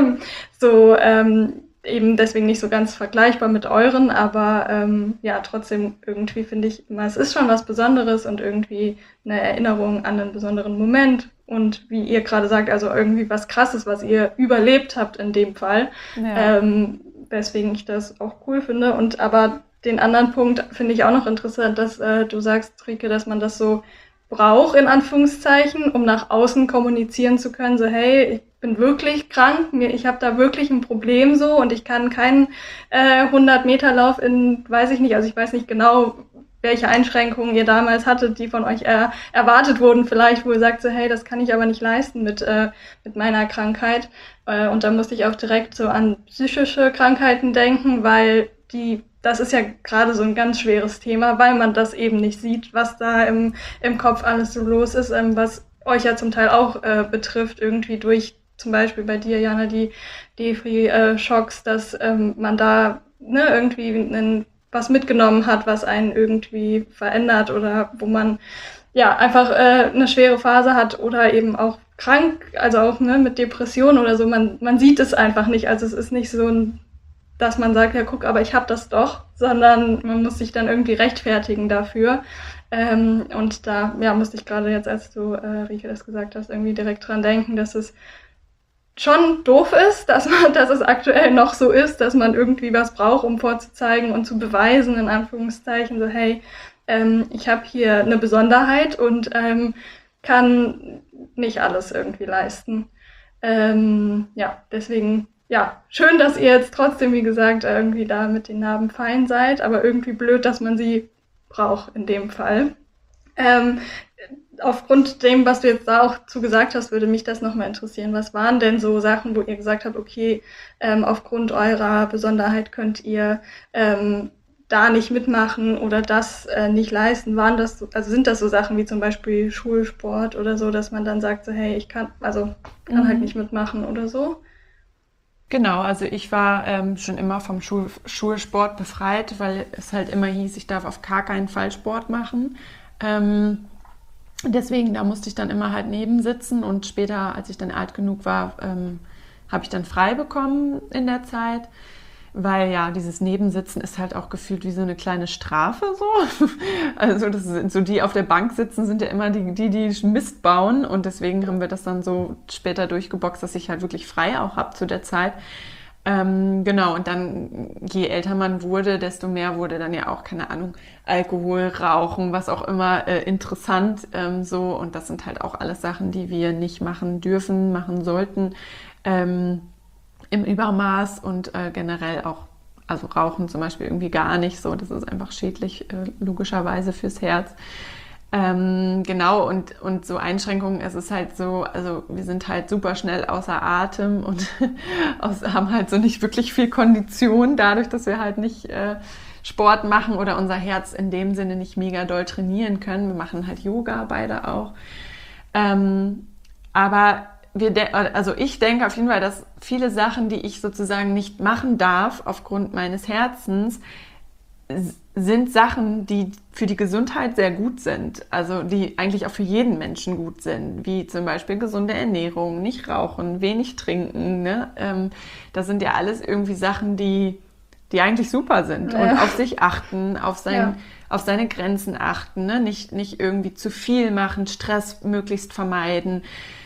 eben deswegen nicht so ganz vergleichbar mit euren, aber ja, trotzdem irgendwie finde ich immer, es ist schon was Besonderes und irgendwie eine Erinnerung an einen besonderen Moment und wie ihr gerade sagt, also irgendwie was Krasses, was ihr überlebt habt in dem Fall. Ja. Weswegen ich das auch cool finde. Und aber den anderen Punkt finde ich auch noch interessant, dass du sagst, Rike, dass man das so braucht, in Anführungszeichen, um nach außen kommunizieren zu können, so hey, ich bin wirklich krank, ich habe da wirklich ein Problem so und ich kann keinen 100-Meter-Lauf in, weiß ich nicht, also ich weiß nicht genau, welche Einschränkungen ihr damals hattet, die von euch erwartet wurden vielleicht, wo ihr sagt so, hey, das kann ich aber nicht leisten mit meiner Krankheit. Und da musste ich auch direkt so an psychische Krankheiten denken, weil das ist ja gerade so ein ganz schweres Thema, weil man das eben nicht sieht, was da im Kopf alles so los ist, was euch ja zum Teil auch betrifft, irgendwie durch zum Beispiel bei dir, Jana, die Free-Schocks, dass man da irgendwie was mitgenommen hat, was einen irgendwie verändert oder wo man ja einfach eine schwere Phase hat oder eben auch krank, also auch mit Depressionen oder so. Man sieht es einfach nicht. Also es ist nicht so dass man sagt, ja guck, aber ich habe das doch, sondern man muss sich dann irgendwie rechtfertigen dafür. Und da musste ich gerade jetzt, als du, Rike, das gesagt hast, irgendwie direkt dran denken, dass es schon doof ist, dass es aktuell noch so ist, dass man irgendwie was braucht, um vorzuzeigen und zu beweisen, in Anführungszeichen, so hey, ich habe hier eine Besonderheit und kann nicht alles irgendwie leisten. Deswegen, schön, dass ihr jetzt trotzdem, wie gesagt, irgendwie da mit den Narben fein seid, aber irgendwie blöd, dass man sie braucht in dem Fall. Aufgrund dem, was du jetzt da auch zu gesagt hast, würde mich das nochmal interessieren. Was waren denn so Sachen, wo ihr gesagt habt, okay, aufgrund eurer Besonderheit könnt ihr da nicht mitmachen oder das nicht leisten? Sind das so Sachen wie zum Beispiel Schulsport oder so, dass man dann sagt, so hey, ich kann halt nicht mitmachen oder so? Genau, also ich war schon immer vom Schulsport befreit, weil es halt immer hieß, ich darf auf gar keinen Fall Sport machen. Deswegen, da musste ich dann immer halt nebensitzen und später, als ich dann alt genug war, habe ich dann frei bekommen in der Zeit, weil ja, dieses Nebensitzen ist halt auch gefühlt wie so eine kleine Strafe so. Also das sind so, die auf der Bank sitzen, sind ja immer die Mist bauen und deswegen haben wir das dann so später durchgeboxt, dass ich halt wirklich frei auch habe zu der Zeit. Genau, und dann, je älter man wurde, desto mehr wurde dann ja auch, keine Ahnung, Alkohol, Rauchen, was auch immer interessant so. Und das sind halt auch alles Sachen, die wir nicht machen dürfen, machen sollten im Übermaß und generell auch, also Rauchen zum Beispiel irgendwie gar nicht so. Das ist einfach schädlich, logischerweise fürs Herz. Genau, und so Einschränkungen, es ist halt so, also wir sind halt super schnell außer Atem und haben halt so nicht wirklich viel Kondition, dadurch, dass wir halt nicht Sport machen oder unser Herz in dem Sinne nicht mega doll trainieren können. Wir machen halt Yoga, beide auch. Aber ich denke auf jeden Fall, dass viele Sachen, die ich sozusagen nicht machen darf aufgrund meines Herzens, sind Sachen, die für die Gesundheit sehr gut sind, also die eigentlich auch für jeden Menschen gut sind, wie zum Beispiel gesunde Ernährung, nicht rauchen, wenig trinken. Ne? Das sind ja alles irgendwie Sachen, die eigentlich super sind und auf sich achten, auf seine Grenzen achten, ne? Nicht irgendwie zu viel machen, Stress möglichst vermeiden.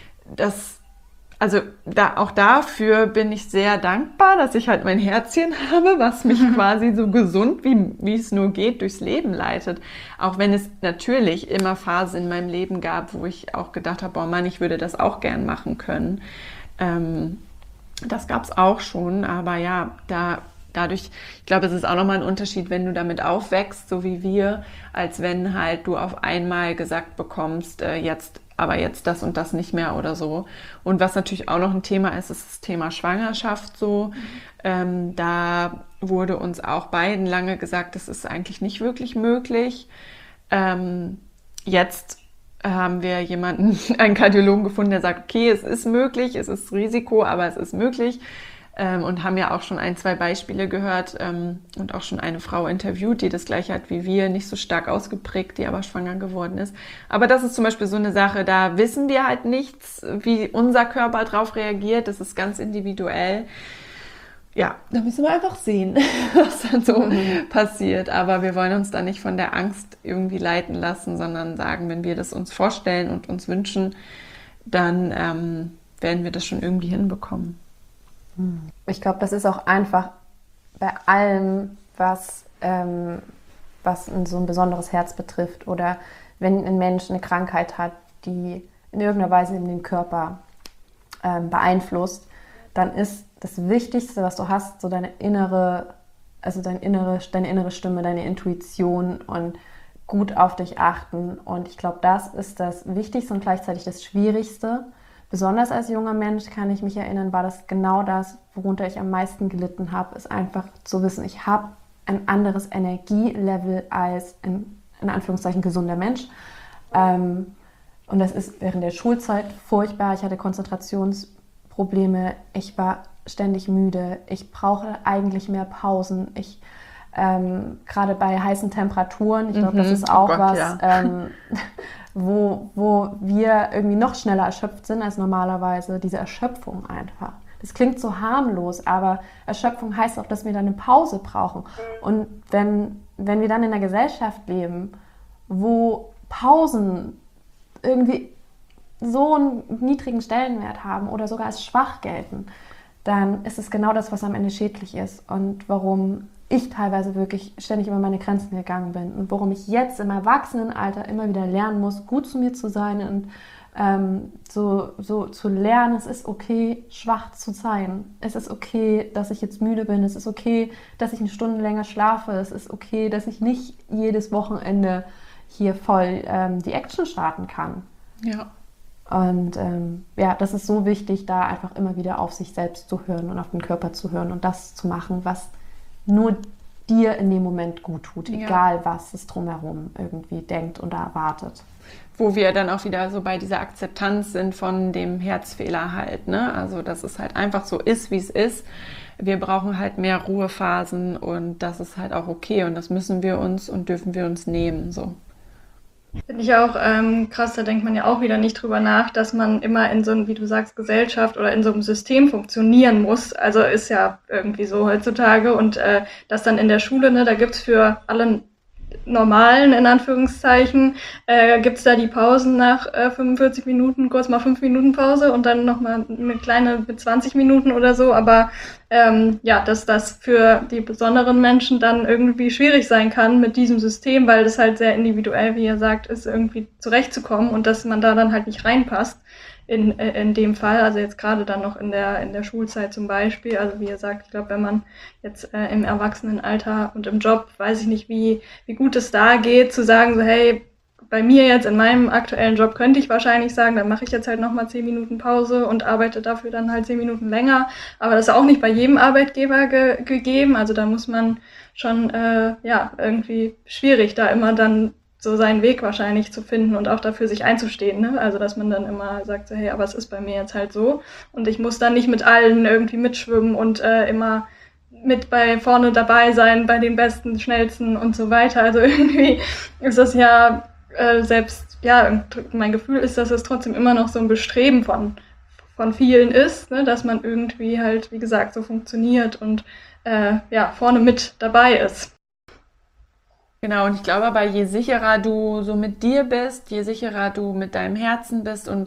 Auch dafür bin ich sehr dankbar, dass ich halt mein Herzchen habe, was mich quasi so gesund, wie es nur geht, durchs Leben leitet. Auch wenn es natürlich immer Phasen in meinem Leben gab, wo ich auch gedacht habe, boah Mann, ich würde das auch gern machen können. Das gab es auch schon, aber ja, dadurch, ich glaube, es ist auch nochmal ein Unterschied, wenn du damit aufwächst, so wie wir, als wenn halt du auf einmal gesagt bekommst, jetzt das und das nicht mehr oder so. Und was natürlich auch noch ein Thema ist das Thema Schwangerschaft so. Da wurde uns auch beiden lange gesagt, das ist eigentlich nicht wirklich möglich. Jetzt haben wir einen Kardiologen gefunden, der sagt, okay, es ist möglich, es ist Risiko, aber es ist möglich. Und haben ja auch schon 1, 2 Beispiele gehört und auch schon eine Frau interviewt, die das gleiche hat wie wir, nicht so stark ausgeprägt, die aber schwanger geworden ist. Aber das ist zum Beispiel so eine Sache, da wissen wir halt nichts, wie unser Körper drauf reagiert. Das ist ganz individuell. Ja, da müssen wir einfach sehen, was dann so passiert. Aber wir wollen uns da nicht von der Angst irgendwie leiten lassen, sondern sagen, wenn wir das uns vorstellen und uns wünschen, dann werden wir das schon irgendwie hinbekommen. Ich glaube, das ist auch einfach bei allem, was so ein besonderes Herz betrifft oder wenn ein Mensch eine Krankheit hat, die in irgendeiner Weise in den Körper beeinflusst, dann ist das Wichtigste, was du hast, so deine innere Stimme, deine Intuition und gut auf dich achten. Und ich glaube, das ist das Wichtigste und gleichzeitig das Schwierigste. Besonders als junger Mensch, kann ich mich erinnern, war das genau das, worunter ich am meisten gelitten habe, ist einfach zu wissen, ich habe ein anderes Energielevel als ein, in Anführungszeichen, gesunder Mensch. Und das ist während der Schulzeit furchtbar. Ich hatte Konzentrationsprobleme, ich war ständig müde, ich brauche eigentlich mehr Pausen. Gerade bei heißen Temperaturen, ich glaube, das ist auch wo wir irgendwie noch schneller erschöpft sind als normalerweise, diese Erschöpfung einfach. Das klingt so harmlos, aber Erschöpfung heißt auch, dass wir dann eine Pause brauchen. Und wenn wir dann in einer Gesellschaft leben, wo Pausen irgendwie so einen niedrigen Stellenwert haben oder sogar als schwach gelten, dann ist es genau das, was am Ende schädlich ist und warum ich teilweise wirklich ständig über meine Grenzen gegangen bin und warum ich jetzt im Erwachsenenalter immer wieder lernen muss, gut zu mir zu sein und so zu lernen, es ist okay, schwach zu sein. Es ist okay, dass ich jetzt müde bin. Es ist okay, dass ich eine Stunde länger schlafe. Es ist okay, dass ich nicht jedes Wochenende hier voll die Action starten kann. Ja. Und das ist so wichtig, da einfach immer wieder auf sich selbst zu hören und auf den Körper zu hören und das zu machen, was nur dir in dem Moment gut tut, egal was es drumherum irgendwie denkt oder erwartet. Wo wir dann auch wieder so bei dieser Akzeptanz sind von dem Herzfehler halt, ne? Also, dass es halt einfach so ist, wie es ist. Wir brauchen halt mehr Ruhephasen und das ist halt auch okay und das müssen wir uns und dürfen wir uns nehmen, so. Finde ich auch krass, da denkt man ja auch wieder nicht drüber nach, dass man immer in so einem, wie du sagst, Gesellschaft oder in so einem System funktionieren muss. Also ist ja irgendwie so heutzutage und das dann in der Schule, ne, da gibt's für alle normalen, in Anführungszeichen, gibt's da die Pausen nach 45 Minuten, kurz mal 5 Minuten Pause und dann nochmal eine kleine mit 20 Minuten oder so, aber dass das für die besonderen Menschen dann irgendwie schwierig sein kann mit diesem System, weil das halt sehr individuell, wie ihr sagt, ist, irgendwie zurechtzukommen und dass man da dann halt nicht reinpasst in dem Fall, also jetzt gerade dann noch in der Schulzeit zum Beispiel, also wie ihr sagt, ich glaube, wenn man jetzt im Erwachsenenalter und im Job, weiß ich nicht, wie gut es da geht, zu sagen so, hey, bei mir jetzt in meinem aktuellen Job könnte ich wahrscheinlich sagen, dann mache ich jetzt halt nochmal 10 Minuten Pause und arbeite dafür dann halt 10 Minuten länger. Aber das ist auch nicht bei jedem Arbeitgeber gegeben. Also da muss man schon, irgendwie schwierig, da immer dann so seinen Weg wahrscheinlich zu finden und auch dafür sich einzustehen. Ne? Also dass man dann immer sagt, so, hey, aber es ist bei mir jetzt halt so. Und ich muss dann nicht mit allen irgendwie mitschwimmen und immer mit bei vorne dabei sein, bei den Besten, Schnellsten und so weiter. Also irgendwie ist das ja mein Gefühl ist, dass es trotzdem immer noch so ein Bestreben von vielen ist, ne, dass man irgendwie halt, wie gesagt, so funktioniert und vorne mit dabei ist. Genau, und ich glaube aber, je sicherer du so mit dir bist, je sicherer du mit deinem Herzen bist und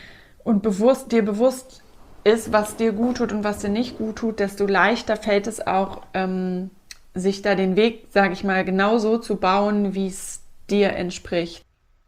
dir bewusst ist, was dir gut tut und was dir nicht gut tut, desto leichter fällt es auch, sich da den Weg, sage ich mal, genau so zu bauen, wie es dir entspricht.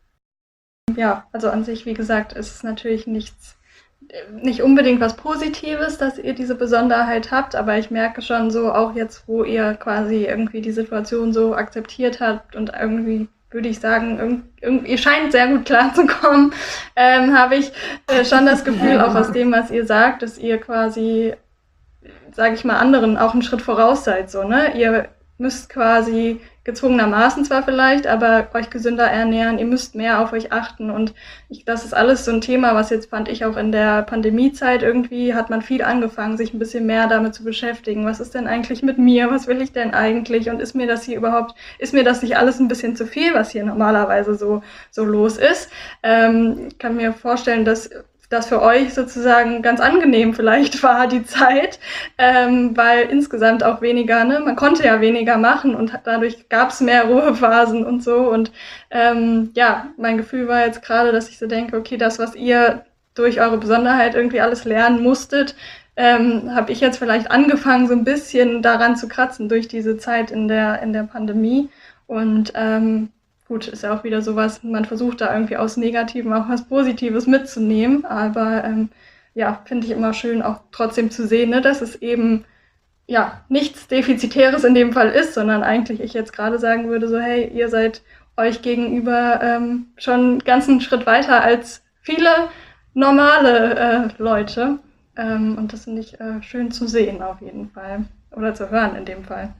Ja, also an sich, wie gesagt, ist es natürlich nicht unbedingt was Positives, dass ihr diese Besonderheit habt, aber ich merke schon so, auch jetzt, wo ihr quasi irgendwie die Situation so akzeptiert habt und irgendwie, würde ich sagen, ihr scheint sehr gut klarzukommen, habe ich schon das Gefühl, auch aus dem, was ihr sagt, dass ihr quasi, sage ich mal, anderen auch einen Schritt voraus seid, so, ne? Ihr müsst quasi gezwungenermaßen zwar vielleicht, aber euch gesünder ernähren, ihr müsst mehr auf euch achten und das ist alles so ein Thema, was jetzt fand ich auch in der Pandemiezeit irgendwie, hat man viel angefangen, sich ein bisschen mehr damit zu beschäftigen. Was ist denn eigentlich mit mir? Was will ich denn eigentlich? Und ist mir das nicht alles ein bisschen zu viel, was hier normalerweise so los ist? Ich kann mir vorstellen, dass das für euch sozusagen ganz angenehm vielleicht war, die Zeit, weil insgesamt auch weniger, ne, man konnte ja weniger machen und dadurch gab es mehr Ruhephasen und so und mein Gefühl war jetzt gerade, dass ich so denke, okay, das, was ihr durch eure Besonderheit irgendwie alles lernen musstet, habe ich jetzt vielleicht angefangen, so ein bisschen daran zu kratzen durch diese Zeit in der Pandemie. Und gut, ist ja auch wieder sowas, man versucht da irgendwie aus Negativen auch was Positives mitzunehmen. Aber ja, finde ich immer schön, auch trotzdem zu sehen, ne, dass es eben ja nichts Defizitäres in dem Fall ist, sondern eigentlich ich jetzt gerade sagen würde, so hey, ihr seid euch gegenüber schon einen ganzen Schritt weiter als viele normale Leute. Und das finde ich schön zu sehen auf jeden Fall. Oder zu hören in dem Fall.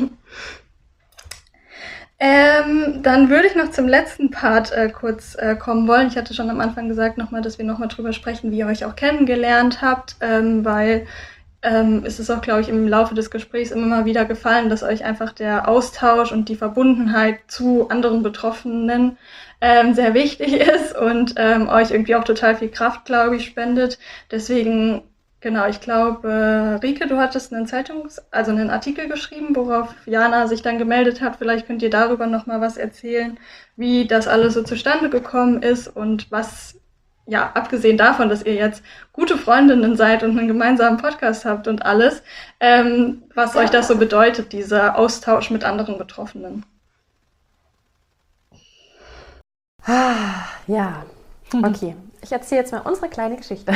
Dann würde ich noch zum letzten Part kurz kommen wollen. Ich hatte schon am Anfang gesagt, dass wir nochmal drüber sprechen, wie ihr euch auch kennengelernt habt, weil es ist auch, glaube ich, im Laufe des Gesprächs immer mal wieder gefallen, dass euch einfach der Austausch und die Verbundenheit zu anderen Betroffenen sehr wichtig ist und euch irgendwie auch total viel Kraft, glaube ich, spendet. Deswegen, genau, ich glaube, Rike, du hattest einen Artikel geschrieben, worauf Jana sich dann gemeldet hat. Vielleicht könnt ihr darüber nochmal was erzählen, wie das alles so zustande gekommen ist und was, ja, abgesehen davon, dass ihr jetzt gute Freundinnen seid und einen gemeinsamen Podcast habt und alles, was euch das so bedeutet, dieser Austausch mit anderen Betroffenen. Ja, okay. Ich erzähle jetzt mal unsere kleine Geschichte.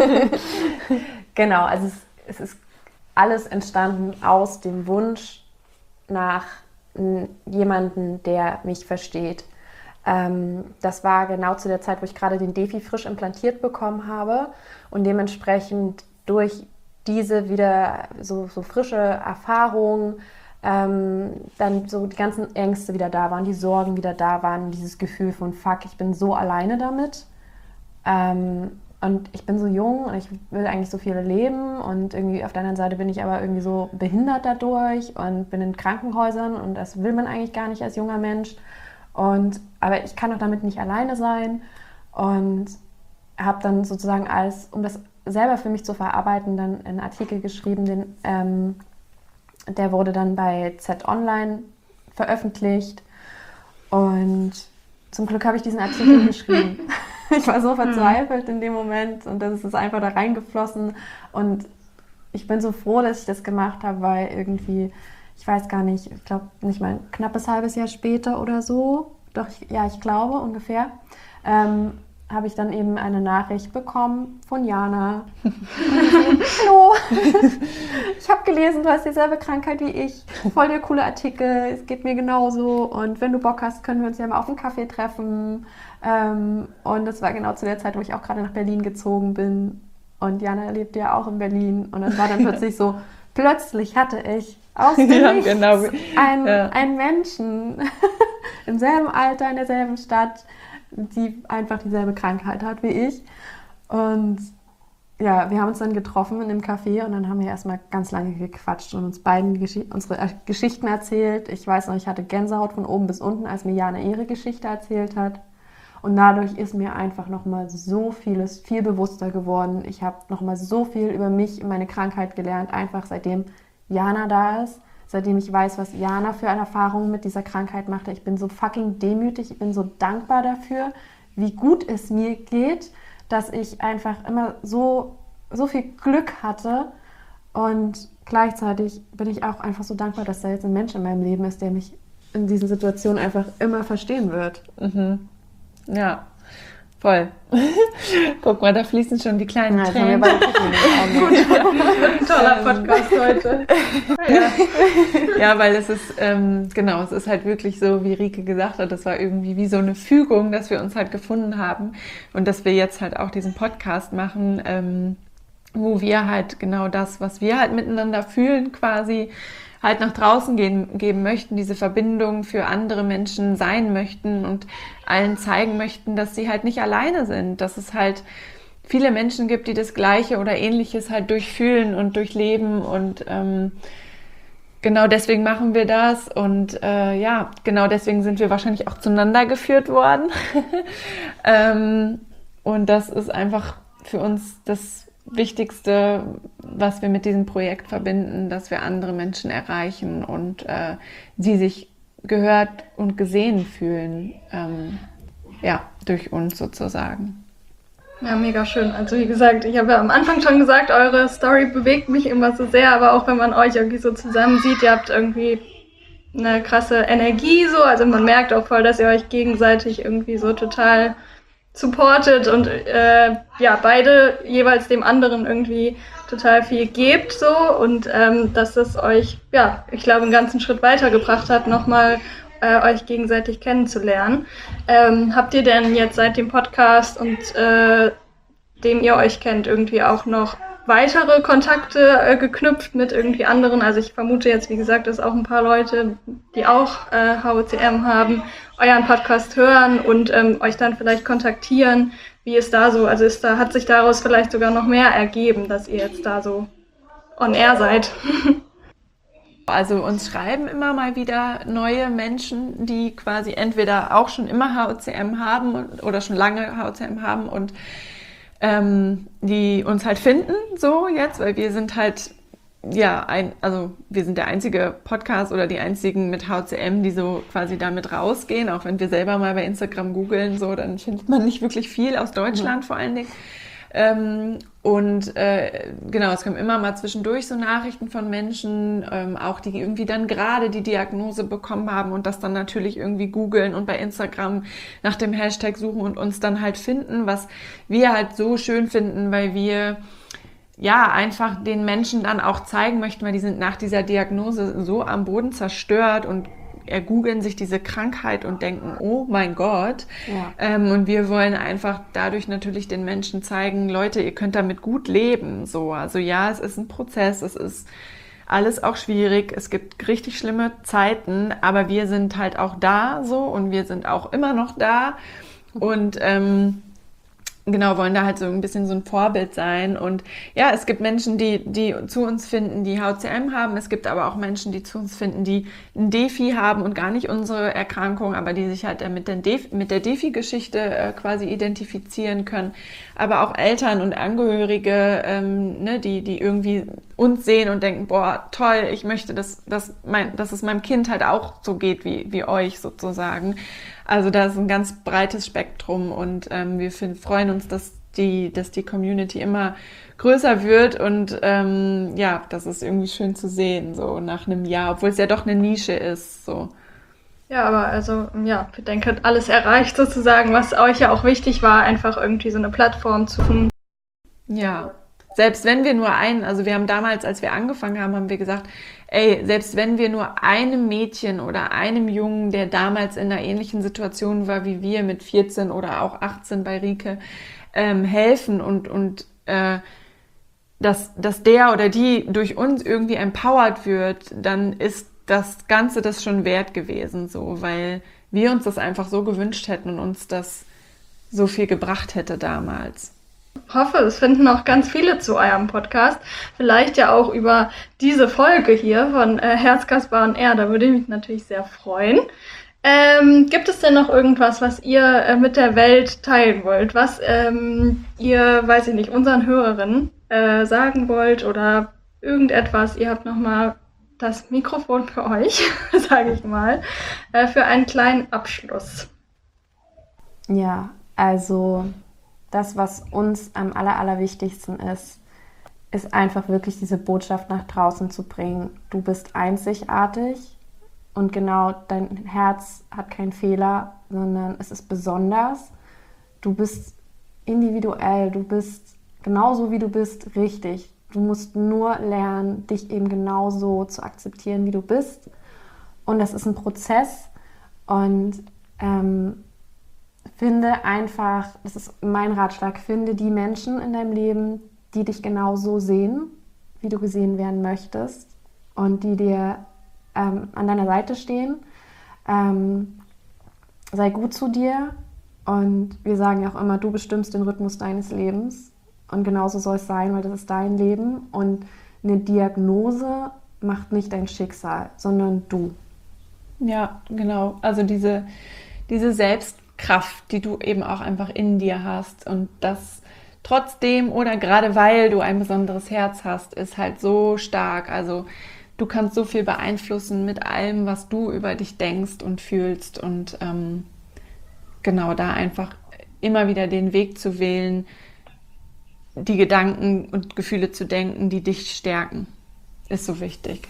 Genau, also es ist alles entstanden aus dem Wunsch nach jemandem, der mich versteht. Das war genau zu der Zeit, wo ich gerade den Defi frisch implantiert bekommen habe und dementsprechend durch diese wieder so frische Erfahrungen dann so die ganzen Ängste wieder da waren, die Sorgen wieder da waren, dieses Gefühl von fuck, ich bin so alleine damit und ich bin so jung und ich will eigentlich so viel leben und irgendwie auf der anderen Seite bin ich aber irgendwie so behindert dadurch und bin in Krankenhäusern und das will man eigentlich gar nicht als junger Mensch. Aber ich kann doch damit nicht alleine sein und habe dann sozusagen um das selber für mich zu verarbeiten, dann einen Artikel geschrieben, der wurde dann bei Z-Online veröffentlicht und zum Glück habe ich diesen Artikel geschrieben. Ich war so verzweifelt in dem Moment und das ist einfach da reingeflossen und ich bin so froh, dass ich das gemacht habe, weil irgendwie ich weiß gar nicht, ich glaube nicht mal ein knappes halbes Jahr später oder so, ich glaube ungefähr, habe ich dann eben eine Nachricht bekommen von Jana. Hallo, ich habe gelesen, du hast dieselbe Krankheit wie ich, voll der coole Artikel, es geht mir genauso und wenn du Bock hast, können wir uns ja mal auf einen Kaffee treffen. Und das war genau zu der Zeit, wo ich auch gerade nach Berlin gezogen bin und Jana lebt ja auch in Berlin und es war dann plötzlich so, plötzlich hatte ich aus dem Nichts einen Menschen im selben Alter, in derselben Stadt, die einfach dieselbe Krankheit hat wie ich. Und ja, wir haben uns dann getroffen in einem Café und dann haben wir erstmal ganz lange gequatscht und uns beiden unsere Geschichten erzählt. Ich weiß noch, ich hatte Gänsehaut von oben bis unten, als mir Jana ihre Geschichte erzählt hat. Und dadurch ist mir einfach nochmal so vieles viel bewusster geworden. Ich habe nochmal so viel über mich und meine Krankheit gelernt, einfach seitdem Jana da ist, seitdem ich weiß, was Jana für eine Erfahrung mit dieser Krankheit machte. Ich bin so fucking demütig, ich bin so dankbar dafür, wie gut es mir geht, dass ich einfach immer so viel Glück hatte und gleichzeitig bin ich auch einfach so dankbar, dass da jetzt ein Mensch in meinem Leben ist, der mich in diesen Situationen einfach immer verstehen wird. Mhm. Ja, voll. Guck mal, da fließen schon die kleinen Tränen. Toller Podcast heute. Ja, weil es ist, es ist halt wirklich so, wie Rike gesagt hat, das war irgendwie wie so eine Fügung, dass wir uns halt gefunden haben und dass wir jetzt halt auch diesen Podcast machen, wo wir halt genau das, was wir halt miteinander fühlen, quasi halt nach draußen geben möchten, diese Verbindung für andere Menschen sein möchten und allen zeigen möchten, dass sie halt nicht alleine sind, dass es halt viele Menschen gibt, die das Gleiche oder Ähnliches halt durchfühlen und durchleben und genau deswegen machen wir das und genau deswegen sind wir wahrscheinlich auch zueinander geführt worden und das ist einfach für uns das Wichtigste, was wir mit diesem Projekt verbinden, dass wir andere Menschen erreichen und sie sich gehört und gesehen fühlen, durch uns sozusagen. Ja, mega schön. Also wie gesagt, ich habe ja am Anfang schon gesagt, eure Story bewegt mich immer so sehr, aber auch wenn man euch irgendwie so zusammen sieht, ihr habt irgendwie eine krasse Energie so, also man merkt auch voll, dass ihr euch gegenseitig irgendwie so total supportet und ja, beide jeweils dem anderen irgendwie total viel gebt so und dass das euch, ja, ich glaube, einen ganzen Schritt weitergebracht hat, nochmal euch gegenseitig kennenzulernen. Habt ihr denn jetzt seit dem Podcast und dem ihr euch kennt, irgendwie auch noch weitere Kontakte geknüpft mit irgendwie anderen? Also ich vermute jetzt, wie gesagt, dass auch ein paar Leute, die auch HOCM haben, euren Podcast hören und euch dann vielleicht kontaktieren. Wie ist da so? Also hat sich daraus vielleicht sogar noch mehr ergeben, dass ihr jetzt da so on air seid? Also uns schreiben immer mal wieder neue Menschen, die quasi entweder auch schon immer HOCM haben oder schon lange HOCM haben und die uns halt finden, so jetzt, weil wir sind halt, ja, also wir sind der einzige Podcast oder die einzigen mit HOCM, die so quasi damit rausgehen, auch wenn wir selber mal bei Instagram googeln, so, dann findet man nicht wirklich viel aus Deutschland vor allen Dingen. Genau, es kommen immer mal zwischendurch so Nachrichten von Menschen, auch die irgendwie dann gerade die Diagnose bekommen haben und das dann natürlich irgendwie googeln und bei Instagram nach dem Hashtag suchen und uns dann halt finden, was wir halt so schön finden, weil wir ja einfach den Menschen dann auch zeigen möchten, weil die sind nach dieser Diagnose so am Boden zerstört und ergoogeln sich diese Krankheit und denken, oh mein Gott. Ja. Und wir wollen einfach dadurch natürlich den Menschen zeigen, Leute, ihr könnt damit gut leben. So, also ja, es ist ein Prozess, es ist alles auch schwierig, es gibt richtig schlimme Zeiten, aber wir sind halt auch da so und wir sind auch immer noch da und genau, wollen da halt so ein bisschen so ein Vorbild sein. Und ja, es gibt Menschen, die zu uns finden, die HOCM haben. Es gibt aber auch Menschen, die zu uns finden, die ein Defi haben und gar nicht unsere Erkrankung, aber die sich halt mit der Defi-Geschichte quasi identifizieren können. Aber auch Eltern und Angehörige, die irgendwie uns sehen und denken, boah, toll, ich möchte, dass es meinem Kind halt auch so geht wie euch sozusagen. Also da ist ein ganz breites Spektrum und wir freuen uns, dass die Community immer größer wird und ja, das ist irgendwie schön zu sehen, so nach einem Jahr, obwohl es ja doch eine Nische ist. So. Ja, aber also, ja, ich denke, alles erreicht sozusagen, was euch ja auch wichtig war, einfach irgendwie so eine Plattform zu finden. Ja, selbst wenn wir nur also wir haben damals, als wir angefangen haben, haben wir gesagt, ey, selbst wenn wir nur einem Mädchen oder einem Jungen, der damals in einer ähnlichen Situation war wie wir mit 14 oder auch 18 bei Rike, helfen und dass der oder die durch uns irgendwie empowered wird, dann ist das Ganze das schon wert gewesen, so, weil wir uns das einfach so gewünscht hätten und uns das so viel gebracht hätte damals. Ich hoffe, es finden auch ganz viele zu eurem Podcast. Vielleicht ja auch über diese Folge hier von Herzkasper on Air. Da würde ich mich natürlich sehr freuen. Gibt es denn noch irgendwas, was ihr mit der Welt teilen wollt? Was ihr, weiß ich nicht, unseren Hörerinnen sagen wollt oder irgendetwas? Ihr habt nochmal das Mikrofon für euch, sage ich mal, für einen kleinen Abschluss. Ja, also das, was uns am allerwichtigsten ist einfach wirklich diese Botschaft nach draußen zu bringen. Du bist einzigartig und genau, dein Herz hat keinen Fehler, sondern es ist besonders. Du bist individuell, du bist genauso wie du bist, richtig. Du musst nur lernen, dich eben genauso zu akzeptieren, wie du bist. Und das ist ein Prozess und finde einfach, das ist mein Ratschlag, finde die Menschen in deinem Leben, die dich genauso sehen, wie du gesehen werden möchtest und die dir an deiner Seite stehen. Sei gut zu dir und wir sagen ja auch immer, du bestimmst den Rhythmus deines Lebens und genauso soll es sein, weil das ist dein Leben und eine Diagnose macht nicht dein Schicksal, sondern du. Ja, genau. Also diese Selbstkraft, die du eben auch einfach in dir hast und das trotzdem oder gerade weil du ein besonderes Herz hast, ist halt so stark. Also du kannst so viel beeinflussen mit allem, was du über dich denkst und fühlst und genau da einfach immer wieder den Weg zu wählen, die Gedanken und Gefühle zu denken, die dich stärken. Ist so wichtig.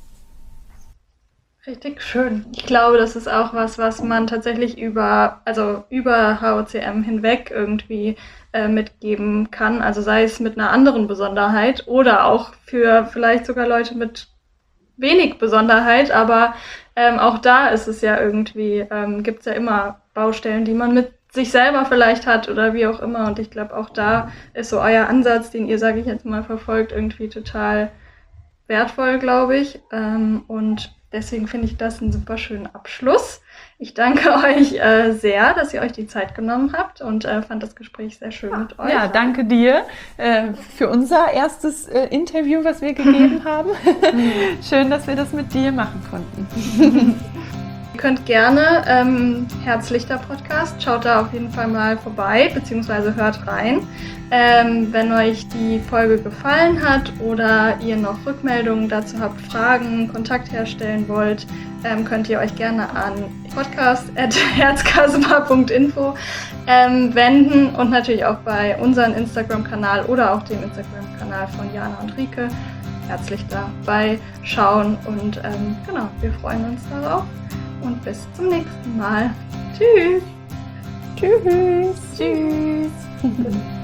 Richtig schön. Ich glaube, das ist auch was man tatsächlich über HOCM hinweg irgendwie mitgeben kann. Also sei es mit einer anderen Besonderheit oder auch für vielleicht sogar Leute mit wenig Besonderheit, aber auch da ist es ja irgendwie, gibt es ja immer Baustellen, die man mit sich selber vielleicht hat oder wie auch immer. Und ich glaube, auch da ist so euer Ansatz, den ihr, sage ich jetzt mal, verfolgt, irgendwie total wertvoll, glaube ich. Und deswegen finde ich das einen super schönen Abschluss. Ich danke euch sehr, dass ihr euch die Zeit genommen habt und fand das Gespräch sehr schön mit euch. Ja, danke dir für unser erstes Interview, was wir gegeben haben. Schön, dass wir das mit dir machen konnten. Ihr könnt gerne Herzlichter-Podcast, schaut da auf jeden Fall mal vorbei, beziehungsweise hört rein. Wenn euch die Folge gefallen hat oder ihr noch Rückmeldungen dazu habt, Fragen, Kontakt herstellen wollt, könnt ihr euch gerne an podcast@herzkasper.info wenden und natürlich auch bei unserem Instagram-Kanal oder auch dem Instagram-Kanal von Jana und Rike herzlich dabei schauen und genau, wir freuen uns darauf und bis zum nächsten Mal. Tschüss! Tschüss! Tschüss!